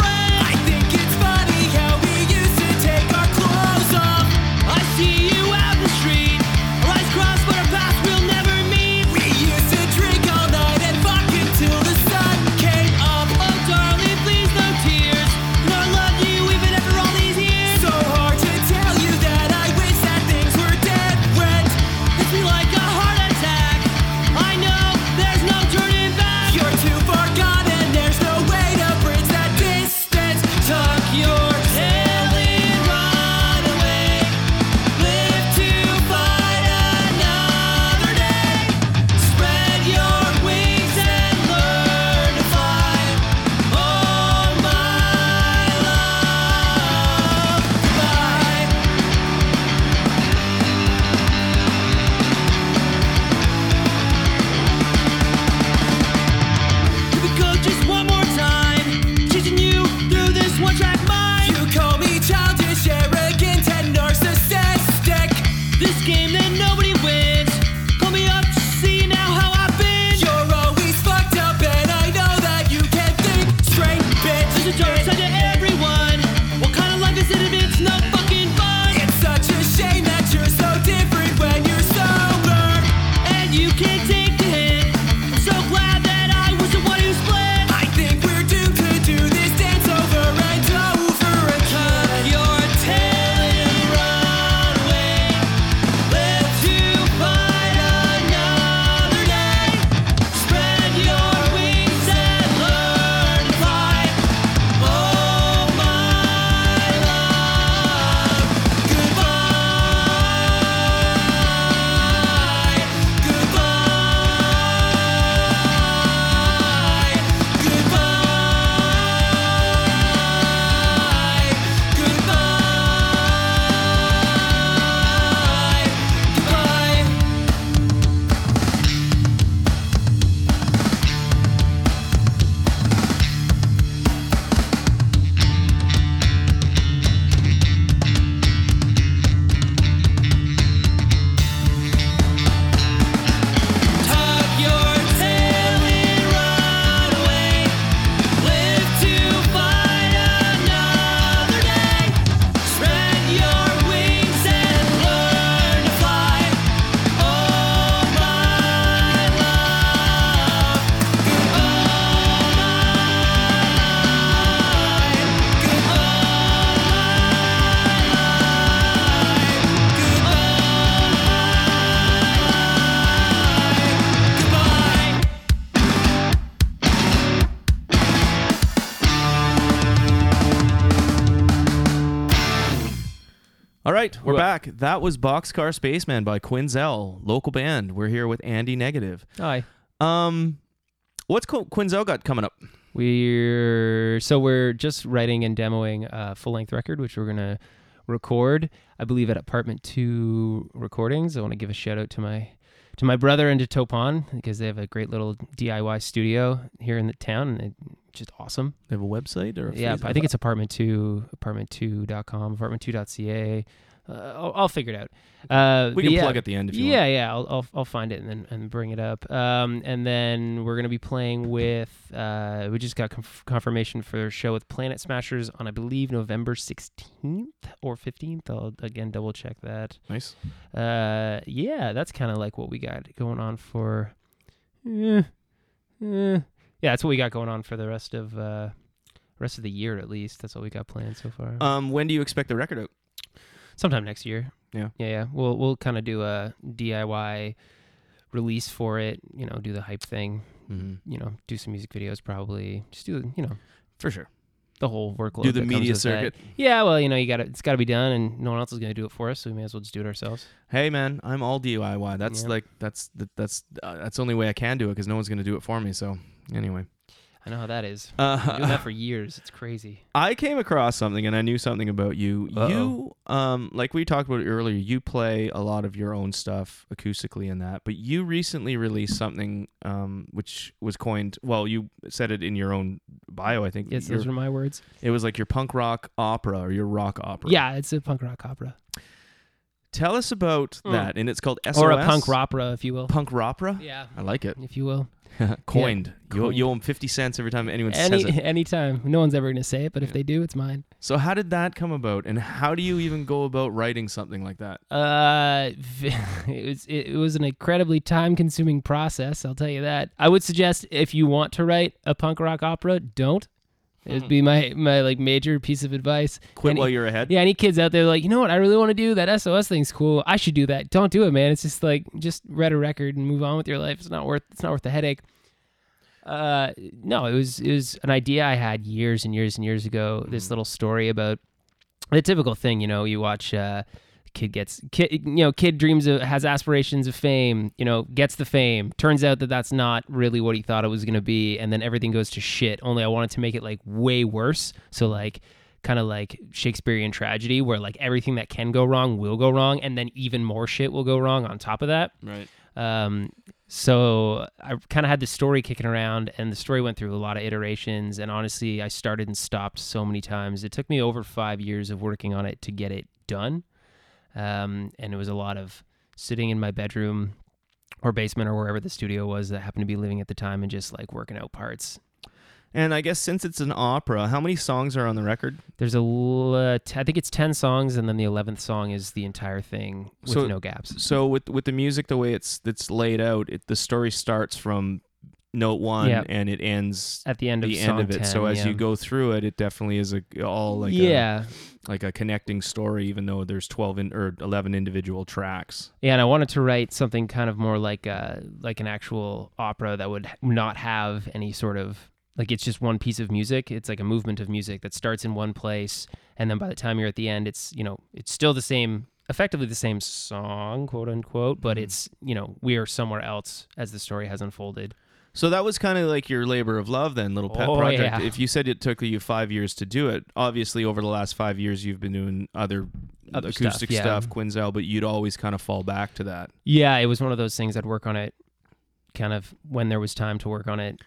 All right, we're back. That was Boxcar Spaceman by Quinzel, local band. We're here with Andy Negative. Hi. What's Quinzel got coming up? We're just writing and demoing a full-length record, which we're gonna record, I believe, at Apartment 2 Recordings. I want to give a shout out to my brother and to Topon, because they have a great little DIY studio here in the town, and it's just awesome. They have a website or I think it's apartment2.com, apartment2.ca. I'll figure it out. We can plug at the end if you want. Yeah. I'll find it and bring it up. And then we're gonna be playing with. We just got confirmation for a show with Planet Smashers on, I believe, November 16th or 15th. I'll again double check that. Nice. That's kind of like what we got going on for. Yeah, that's what we got going on for the rest of the year, at least. That's what we got planned so far. When do you expect the record out? Sometime next year. Yeah. We'll kind of do a DIY release for it. Do the hype thing. Mm-hmm. Do some music videos probably. Just do for sure the whole workload. Do the media circuit. Yeah, well, it's got to be done, and no one else is going to do it for us, so we may as well just do it ourselves. Hey, man, I'm all DIY. That's that's the only way I can do it, because no one's going to do it for me. So anyway. I know how that is. I've been doing that for years. It's crazy. I came across something, and I knew something about you. Uh-oh. You, like we talked about earlier, you play a lot of your own stuff acoustically in that. But you recently released something which was coined. Well, you said it in your own bio, I think. Yes, those are my words. It was like your punk rock opera or your rock opera. Yeah, it's a punk rock opera. Tell us about that, and it's called SOS. Or a punk opera, if you will. Punk opera? Yeah. I like it. If you will. Coined. Yeah, You owe them 50 cents every time anyone says it. Anytime. No one's ever going to say it, but if they do, it's mine. So how did that come about, and how do you even go about writing something like that? It was an incredibly time-consuming process, I'll tell you that. I would suggest, if you want to write a punk rock opera, don't. It would be my like major piece of advice. Quit while you're ahead. Yeah, any kids out there like, you know what, I really want to do that SOS thing's cool. I should do that. Don't do it, man. It's just like, just write a record and move on with your life. It's not worth the headache. No, it was an idea I had years and years and years ago. This little story about the typical thing, you watch kid dreams of, has aspirations of fame, gets the fame. Turns out that that's not really what he thought it was going to be. And then everything goes to shit. Only I wanted to make it like way worse. So like kind of like Shakespearean tragedy, where like everything that can go wrong will go wrong. And then even more shit will go wrong on top of that. Right. So I kind of had this story kicking around, and the story went through a lot of iterations. And honestly, I started and stopped so many times. It took me over 5 years of working on it to get it done. And it was a lot of sitting in my bedroom or basement or wherever the studio was that I happened to be living at the time, and just like working out parts. And I guess since it's an opera, how many songs are on the record? There's I think it's 10 songs, and then the 11th song is the entire thing with no gaps. So with the music, the way it's laid out, the story starts from note 1 and it ends at the end of it. 10, so as you go through it, it definitely is like a connecting story, even though there's 11 individual tracks. Yeah, and I wanted to write something kind of more like an actual opera that would not have any sort of, like, it's just one piece of music. It's like a movement of music that starts in one place, and then by the time you're at the end, it's it's still the same, effectively the same song, quote unquote, but it's we are somewhere else as the story has unfolded. So that was kind of like your labor of love then, little pet project. Yeah. If you said it took you 5 years to do it, obviously over the last 5 years you've been doing other acoustic stuff, Quinzel, but you'd always kind of fall back to that. Yeah, it was one of those things. I'd work on it kind of when there was time to work on it.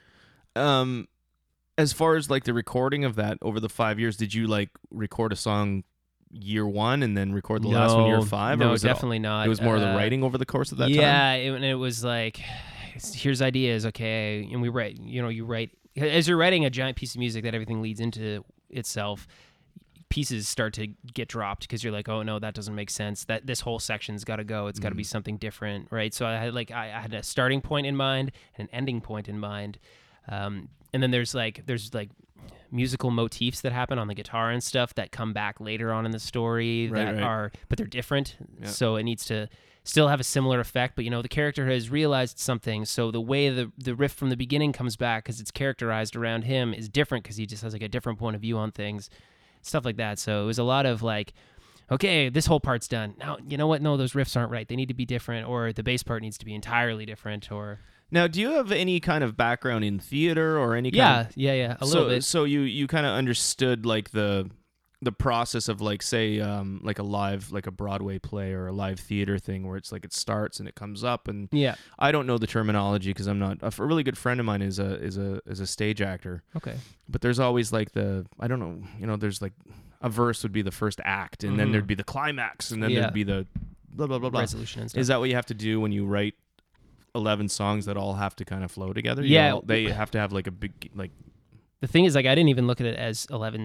As far as like the recording of that over the 5 years, did you like record a song year 1 and then record the last one year 5? No, or was definitely not. It was more of the writing over the course of that time? Yeah, it was like, here's ideas, okay, and we write, you write, as you're writing a giant piece of music that everything leads into itself, pieces start to get dropped because you're like, oh no, that doesn't make sense, that this whole section's got to go, it's got to be something different, right? So I had a starting point in mind and an ending point in mind, and then there's musical motifs that happen on the guitar and stuff that come back later on in the story but they're different. Yep. So it needs to still have a similar effect, but the character has realized something, so the way the riff from the beginning comes back because it's characterized around him is different because he just has like a different point of view on things, stuff like that. So it was a lot of like okay, this whole part's done. Now, you know what? No, those riffs aren't right. They need to be different, or the bass part needs to be entirely different, or... Now, do you have any kind of background in theater or any kind Yeah, a little bit. So you kind of understood like the process of like say like a Broadway play or a live theater thing where it's like it starts and it comes up and Yeah. I don't know the terminology because I'm not a really good friend of mine is a stage actor. Okay. But there's always like I don't know, there's like a verse would be the first act and then there'd be the climax and then there'd be the blah blah blah blah. Resolution and stuff. Is that what you have to do when you write 11 songs that all have to kind of flow together? Yeah. They have to have like a big like. The thing is, like, I didn't even look at it as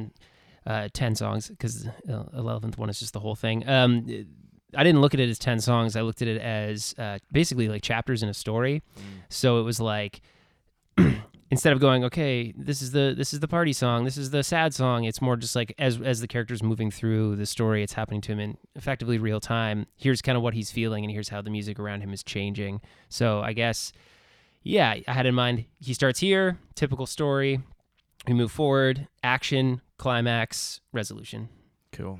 10 songs because 11th one is just the whole thing. I didn't look at it as 10 songs. I looked at it as basically like chapters in a story. So it was like instead of going, okay, this is the party song, this is the sad song. It's more just like as the character's moving through the story, it's happening to him in effectively real time. Here's kind of what he's feeling, and here's how the music around him is changing. So I guess, yeah, I had in mind he starts here, typical story. We move forward, action, climax, resolution. Cool.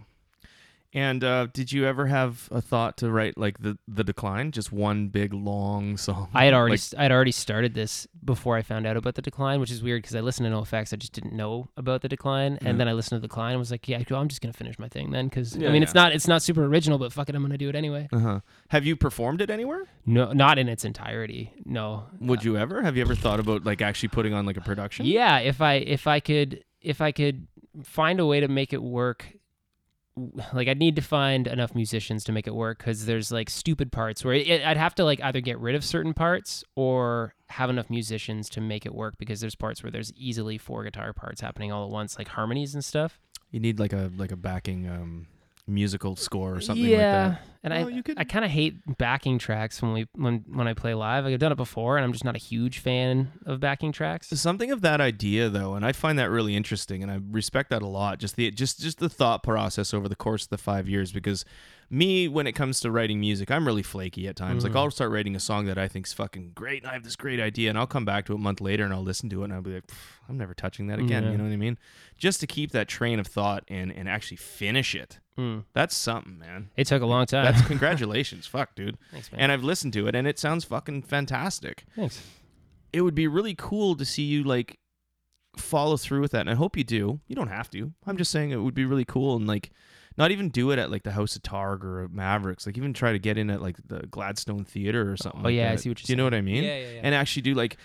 And did you ever have a thought to write like the Decline, just one big long song? I had already started this before I found out about the Decline, which is weird because I listened to NoFX, I just didn't know about the Decline, and then I listened to the Decline and was like, yeah, I'm just gonna finish my thing then because it's not super original, but fuck it, I'm gonna do it anyway. Have you performed it anywhere? No, not in its entirety. No. Would you ever? Have you ever thought about like actually putting on like a production? Yeah, if I could find a way to make it work. Like I'd need to find enough musicians to make it work because there's like stupid parts where I'd have to like either get rid of certain parts or have enough musicians to make it work because there's parts where there's easily 4 guitar parts happening all at once, like harmonies and stuff. You need like a backing musical score or something like that. And I kind of hate backing tracks when I play live. Like I've done it before, and I'm just not a huge fan of backing tracks. Something of that idea though, and I find that really interesting, and I respect that a lot. Just the thought process over the course of the 5 years, because me, when it comes to writing music, I'm really flaky at times. Like I'll start writing a song that I think's fucking great, and I have this great idea, and I'll come back to it a month later and I'll listen to it and I'll be like, I'm never touching that again. You know what I mean? Just to keep that train of thought and actually finish it. That's something, man. It took a long time. That's congratulations. Fuck, dude. Thanks, man. And I've listened to it and it sounds fucking fantastic. Thanks. It would be really cool to see you like follow through with that, and I hope you do. You don't have to. I'm just saying it would be really cool, and like not even do it at like the House of Targ or Mavericks. Like even try to get in at like the Gladstone Theater or something. Oh yeah, that. I see what you're saying. Do you know what I mean? Yeah. And actually do like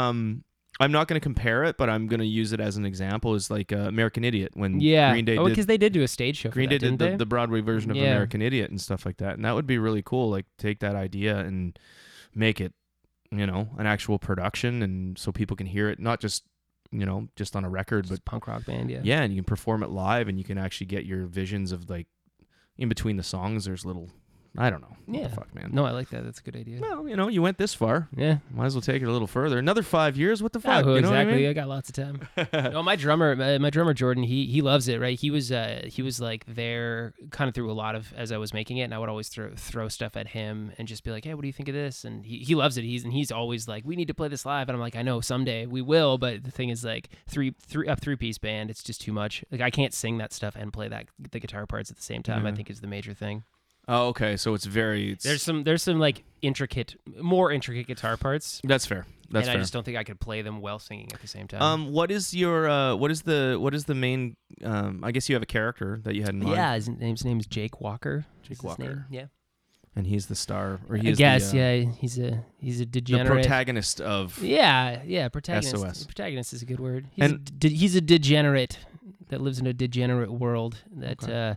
I'm not going to compare it, but I'm going to use it as an example. Is like American Idiot when Green Day because they did do a stage show. Green Day did the Broadway version of American Idiot and stuff like that, and that would be really cool. Like take that idea and make it, an actual production, and so people can hear it, not just just on a record, but punk rock band. Yeah, and you can perform it live, and you can actually get your visions of like in between the songs. There's little. I don't know. Yeah. What the fuck, man. No, I like that. That's a good idea. Well, you went this far. Yeah. Might as well take it a little further. Another 5 years. What the fuck? Oh, You know exactly. what I mean? I got lots of time. No, my drummer Jordan, he loves it. Right. He was like there kind of through a lot of as I was making it, and I would always throw stuff at him and just be like, hey, what do you think of this? And he loves it. He's always like, we need to play this live, and I'm like, I know someday we will, but the thing is like three-piece band, it's just too much. Like I can't sing that stuff and play the guitar parts at the same time. I think is the major thing. Oh, okay. So it's there's some like more intricate guitar parts. That's fair. That's fair. I just don't think I could play them while singing at the same time. What is your what is the main? I guess you have a character that you had in mind. Yeah, his name is Jake Walker. Jake Walker. Yeah. And he's the star, or I guess, he's a degenerate. The protagonist of. Yeah, protagonist. SOS. Protagonist is a good word. He's a degenerate that lives in a degenerate world that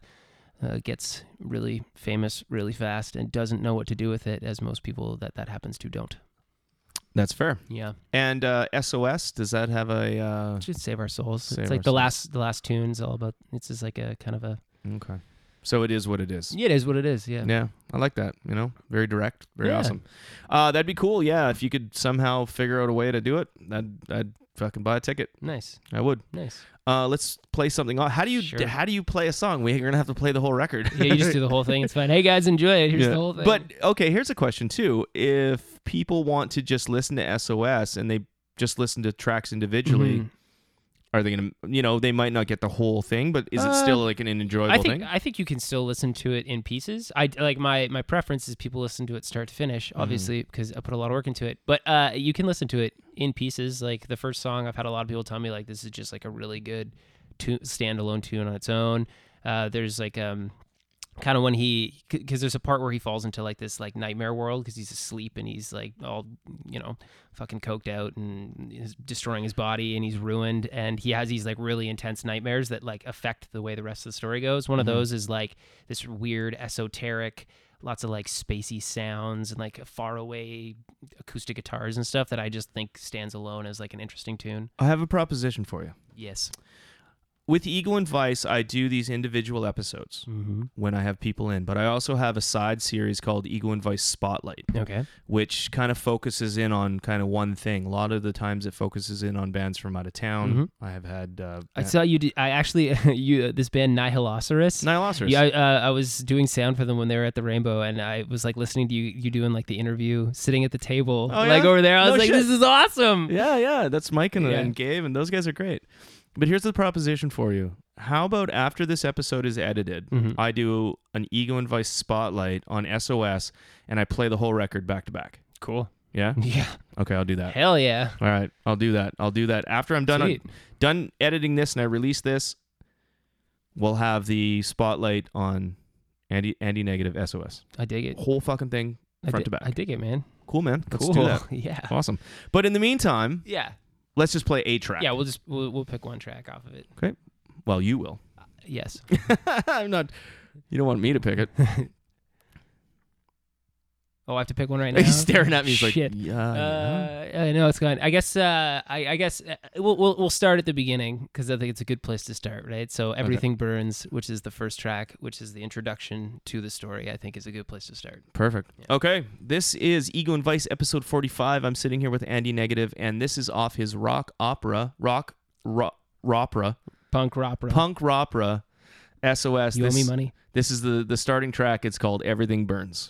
gets really famous really fast and doesn't know what to do with it, as most people that happens to don't. That's fair. Yeah. And SOS, does that have a? Should Save Our Souls. It's like the last tune's all about. It's just like a kind of a. Okay. So it is what it is. Yeah, it is what it is. Yeah. Yeah, I like that. Very direct, very awesome. That'd be cool. Yeah, if you could somehow figure out a way to do it, I'd fucking buy a ticket. Nice. I would. Nice. Let's play something. How do you play a song? We're gonna have to play the whole record. Yeah, you just do the whole thing. It's fine. Hey guys, enjoy it. Here's the whole thing. But okay, here's a question too. If people want to just listen to SOS and they just listen to tracks individually, Are they gonna, they might not get the whole thing, but is it still like an enjoyable thing? I think you can still listen to it in pieces. I like my preference is people listen to it start to finish, obviously, because I put a lot of work into it. But you can listen to it in pieces. Like the first song, I've had a lot of people tell me like this is just like a really good standalone tune on its own. There's like kind of when because there's a part where he falls into like this like nightmare world because he's asleep and he's like all fucking coked out and is destroying his body and he's ruined, and he has these like really intense nightmares that like affect the way the rest of the story goes. One of those is like this weird esoteric, lots of like spacey sounds and like far away acoustic guitars and stuff that I just think stands alone as like an interesting tune. I have a proposition for you. Yes. With Ego and Vice, I do these individual episodes when I have people in, but I also have a side series called Ego and Vice Spotlight, which kind of focuses in on kind of one thing. A lot of the times it focuses in on bands from out of town. I have had... I saw you... I actually... this band Nihiloceros. Nihiloceros. Yeah, I was doing sound for them when they were at the Rainbow, and I was like listening to you doing like the interview, sitting at the table, like over there. I was like, this is awesome! Yeah. That's Mike and Gabe, and those guys are great. But here's the proposition for you. How about after this episode is edited, I do an Ego and Vice Spotlight on SOS, and I play the whole record back to back? Cool. Yeah? Yeah. Okay, I'll do that. Hell yeah. All right, I'll do that. After I'm done editing this and I release this, we'll have the Spotlight on Andy Negative SOS. I dig it. Whole fucking thing, front to back. I dig it, man. Cool, man. Let's Cool. do that. Yeah. Awesome. But in the meantime... Yeah. Let's just play a track. Yeah, we'll pick one track off of it. Okay. Well, you will. Yes. I'm not. You don't want me to pick it. Oh, I have to pick one right now. He's staring at me. He's Shit. like, yeah. No, it's fine. I guess. I guess we'll start at the beginning because I think it's a good place to start, right? So Everything Burns, which is the first track, which is the introduction to the story, I think is a good place to start. Perfect. Yeah. Okay, this is Ego and Vice, episode 45. I'm sitting here with Andy Negative, and this is off his Punk Ropera, SOS. You owe me money. This is the starting track. It's called Everything Burns.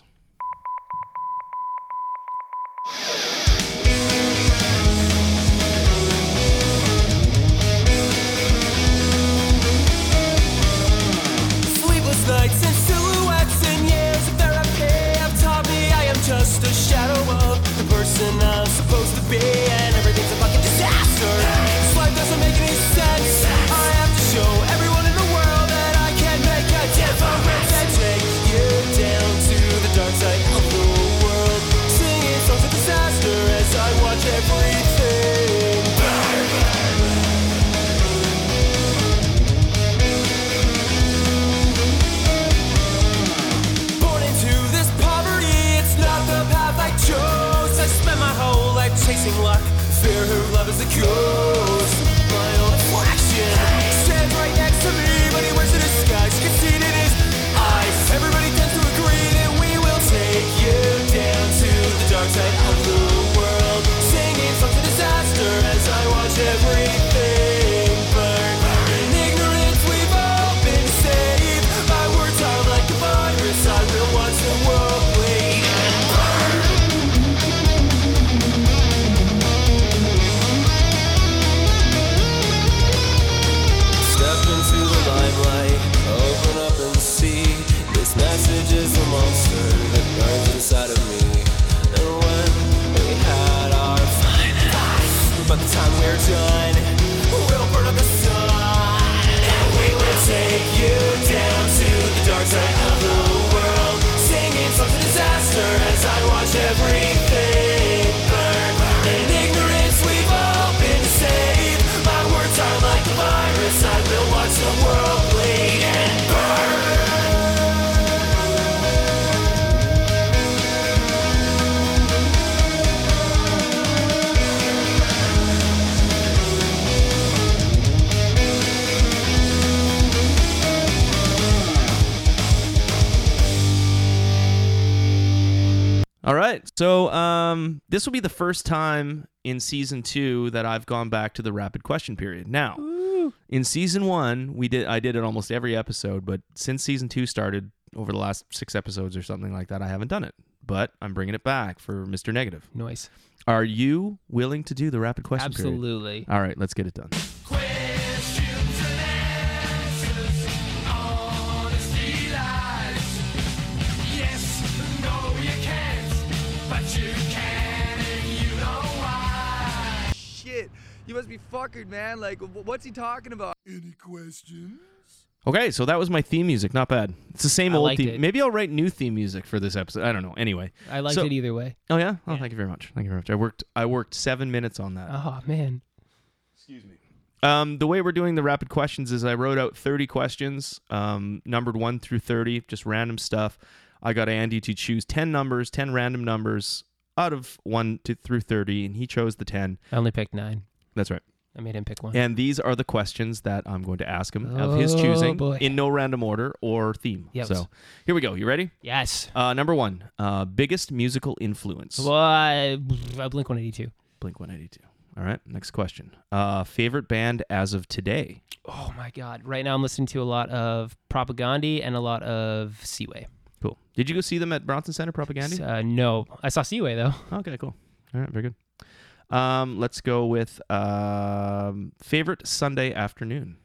Sleepless nights and silhouettes and years of therapy have taught me I am just a shadow of the person I'm supposed to be, and everything's a fucking disaster. This life doesn't make any sense. I have to show everyone in the world that I can make a difference and take you down to the dark side of the world, singing songs of disaster as I watch everything burn. Born into this poverty, it's not the path I chose. I spent my whole life chasing luck, fear of love is a ghost. My own reflection stands right next to me, but he wears a disguise, you can see it in his eyes. Everybody tends to agree that we will take you down to the dark side of the world, singing songs of disaster as I watch everything burn. In ignorance we've all been saved, my words are like a virus, I will watch the world bleed and burn. Step into the limelight, open up and see. This message is a monster that burns inside of me. And when we had our finest, by the time we're done, we'll burn up the sun. And we will take you down to the dark side of the world, singing songs of disaster as I watch everything burn. In ignorance we've all been saved, my words are like a virus, I will watch the world bleed and burn. All right. So this will be the first time in season 2 that I've gone back to the rapid question period. Now, in season 1, I did it almost every episode, but since season 2 started, over the last 6 episodes or something like that, I haven't done it. But I'm bringing it back for Mr. Negative. Nice. Are you willing to do the rapid question period? Absolutely. All right, let's get it done. Quick shit. You must be fuckered, man. Like, what's he talking about? Any questions? Okay, so that was my theme music. Not bad. It's the same I old liked theme. it. Maybe I'll write new theme music for this episode. I don't know. Anyway. I liked So- it either way. Oh yeah? Oh, Yeah. thank you very much. Thank you very much. I worked 7 minutes on that. Oh man. The way we're doing the rapid questions is I wrote out 30 questions, numbered 1 through 30, just random stuff. I got Andy to choose 10 numbers, 10 random numbers out of 1 through 30, and he chose the 10. I only picked 9. That's right. I made him pick one. And these are the questions that I'm going to ask him of his choosing boy. in no random order or theme. Yes. So here we go. You ready? Yes. Number 1, biggest musical influence. Well, I Blink 182. Blink 182. All right, next question. Favorite band as of today? Oh my God! Right now I'm listening to a lot of Propagandhi and a lot of Seaway. Cool. Did you go see them at Bronson Center, Propagandhi? No, I saw Seaway though. Okay, cool. All right, very good. Let's go with favorite Sunday afternoon.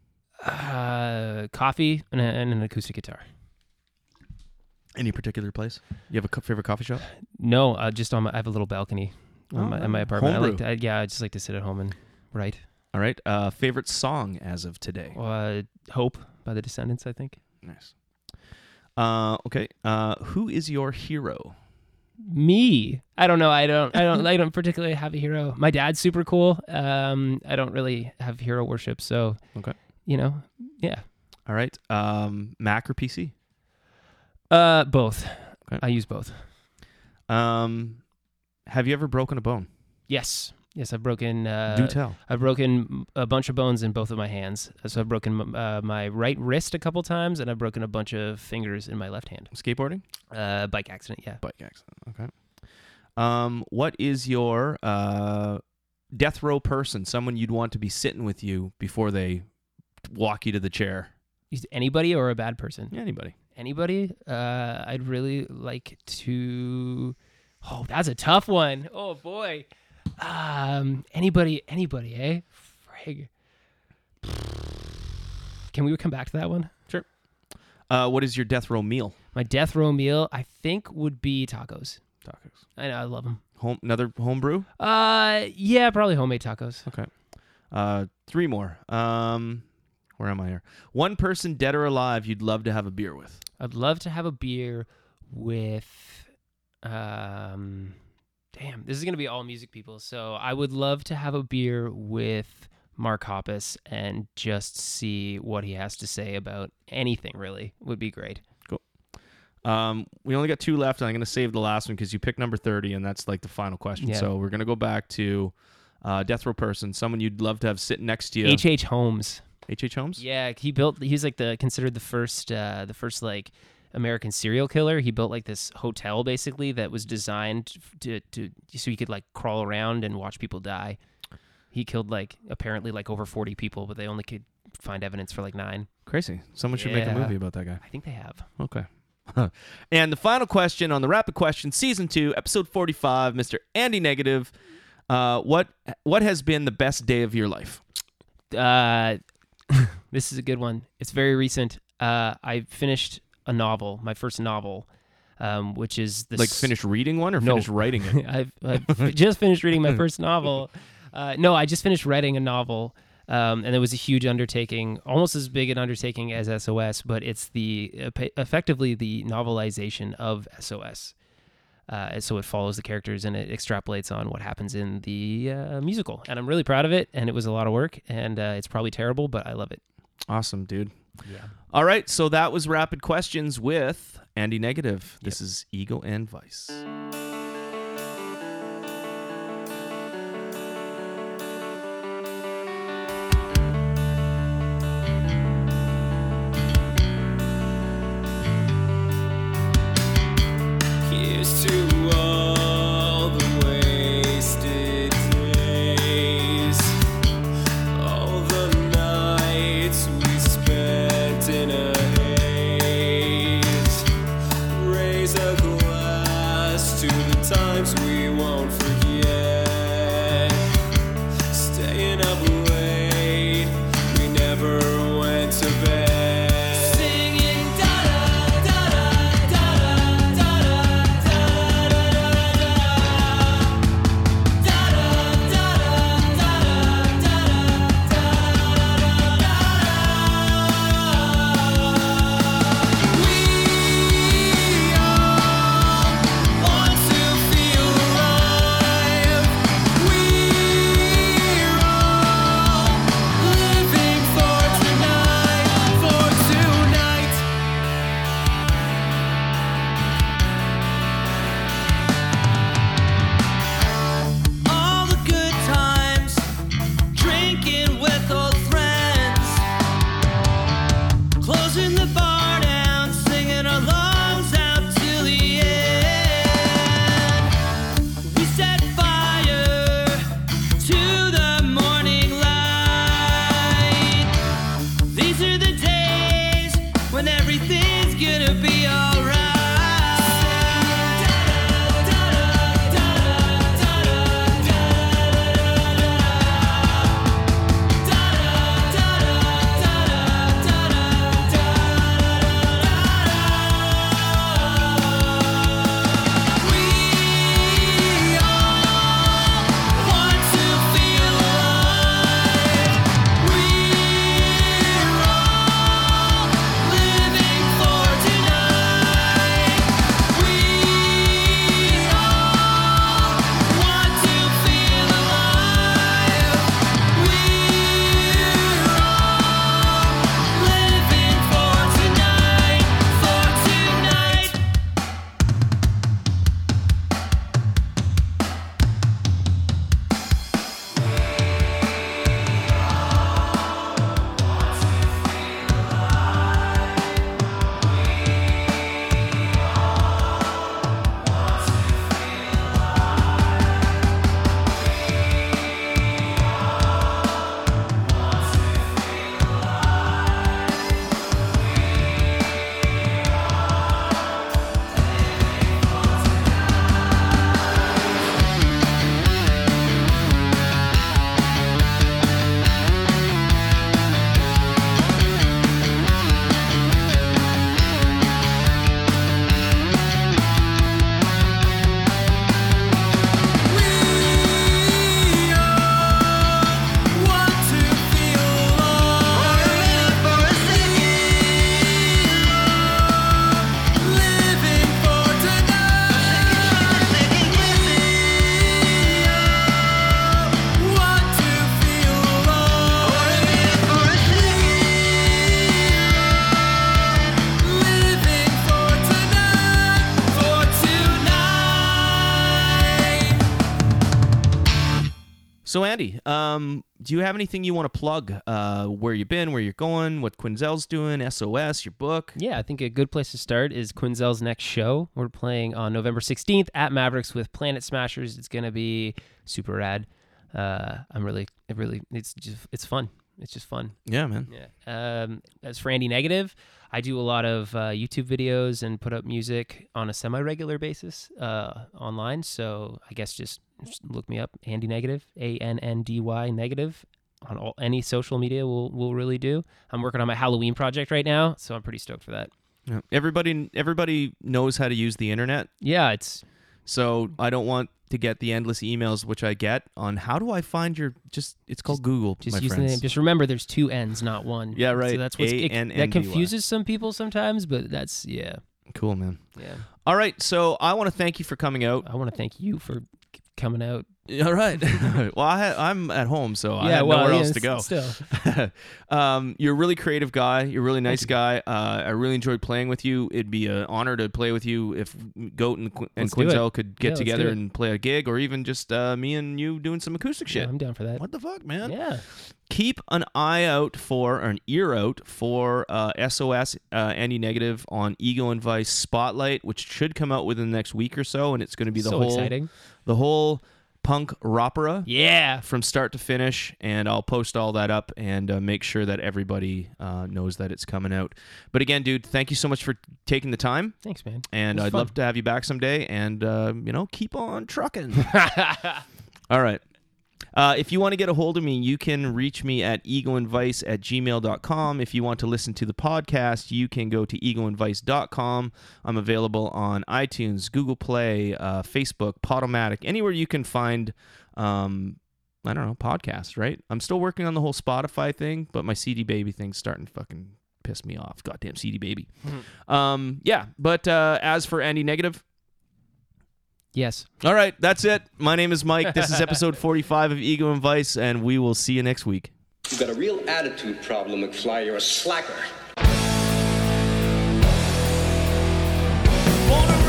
Coffee and an acoustic guitar. Any particular place? You have a favorite coffee shop? No, just on I have a little balcony in my apartment. Homebrew. I just like to sit at home and write. All right. Favorite song as of today? Hope by the Descendants, I think. Nice. Okay. Who is your hero? Me. I don't know. I don't particularly have a hero. My dad's super cool. I don't really have hero worship, so Okay. Yeah. All right. Mac or PC? Both. Okay. I use both. Have you ever broken a bone? Yes, I've broken. Do tell. I've broken a bunch of bones in both of my hands. So I've broken my right wrist a couple times, and I've broken a bunch of fingers in my left hand. Skateboarding? Bike accident, yeah. Bike accident. Okay. What is your death row person? Someone you'd want to be sitting with you before they walk you to the chair? Is anybody or a bad person? Yeah, anybody. Anybody? I'd really like to. Oh, that's a tough one. Oh boy. Anybody, eh? Frig. Can we come back to that one? Sure. What is your death row meal? My death row meal, I think, would be tacos. Tacos. I know, I love them. Another home brew? Yeah, probably homemade tacos. Okay. 3 more. Where am I here? One person, dead or alive, you'd love to have a beer with. I'd love to have a beer with. Damn, this is gonna be all music people. So I would love to have a beer with Mark Hoppus and just see what he has to say about anything. Really, would be great. Cool. We only got 2 left, and I'm gonna save the last one because you picked number 30, and that's like the final question. Yeah. So we're gonna go back to death row person, someone you'd love to have sitting next to you. H.H. Holmes. H.H. Holmes? Yeah, he's like considered the first like American serial killer. He built like this hotel basically that was designed to so he could like crawl around and watch people die. He killed apparently over 40 people, but they only could find evidence for 9. Crazy. Someone should make a Yeah. movie about that guy. I think they have. Okay. And the final question on the Rapid Question, Season 2, Episode 45, Mr. Andy Negative. What has been the best day of your life? This is a good one. It's very recent. I finished a novel, my first novel, which is Finished reading one or No. finished writing it? I've just finished reading my first novel. No, I just finished writing a novel, and it was a huge undertaking, almost as big an undertaking as SOS, but it's effectively the novelization of SOS. So it follows the characters and it extrapolates on what happens in the musical. And I'm really proud of it, and it was a lot of work, and it's probably terrible, but I love it. Awesome, dude. Yeah. All right, so that was Rapid Questions with Andy Negative. This is Ego and Vice. Here's to all the wasted days, all the nights we spent in a haze. Raise a glass to So, Andy, do you have anything you want to plug? Where you've been, where you're going, what Quinzel's doing, SOS, your book? Yeah, I think a good place to start is Quinzel's next show. We're playing on November 16th at Mavericks with Planet Smashers. It's going to be super rad. It's fun. It's just fun. Yeah, man. Yeah. As for Andy Negative, I do a lot of YouTube videos and put up music on a semi-regular basis online. So I guess just look me up, Andy Negative, ANNDY Negative. On any social media will really do. I'm working on my Halloween project right now, so I'm pretty stoked for that. Yeah. Everybody knows how to use the internet. Yeah, it's So I don't want to get the endless emails which I get on how do I find it's called Google, just my use friends. the name. Just remember, there's 2 N's, not 1. Yeah, right. So that's that ANNDY. confuses some people sometimes, but that's Cool, man. yeah. All right, so I want to thank you for coming out. I want to thank you for coming out. All right. Well, I'm at home, so I have nowhere else to go. Still. You're a really creative guy. You're a really nice guy. I really enjoyed playing with you. It'd be an honor to play with you if Goat and Let's do Quinzel it. could Yeah, get let's together do it. and play a gig, or even just me and you doing some acoustic shit. Yeah, I'm down for that. What the fuck, man? Yeah. Keep an eye out or an ear out for SOS Andy Negative on Ego and Vice Spotlight, which should come out within the next week or so, and it's going to be So exciting. the whole punk ropera. Yeah. From start to finish, and I'll post all that up and make sure that everybody knows that it's coming out. But again, dude, thank you so much for taking the time, Thanks, man. and It was I'd fun. love to have you back someday, and keep on trucking. All right. If you want to get a hold of me, you can reach me at egoandvice@gmail.com. If you want to listen to the podcast, you can go to egoandvice.com. I'm available on iTunes, Google Play, Facebook, Podomatic, anywhere you can find, podcasts, right? I'm still working on the whole Spotify thing, but my CD Baby thing's starting to fucking piss me off. Goddamn CD Baby. But as for Andy Negative, Yes. all right, that's it. My name is Mike. This is episode 45 of Ego and Vice, and we will see you next week. You've got a real attitude problem, McFly. You're a slacker. Wanna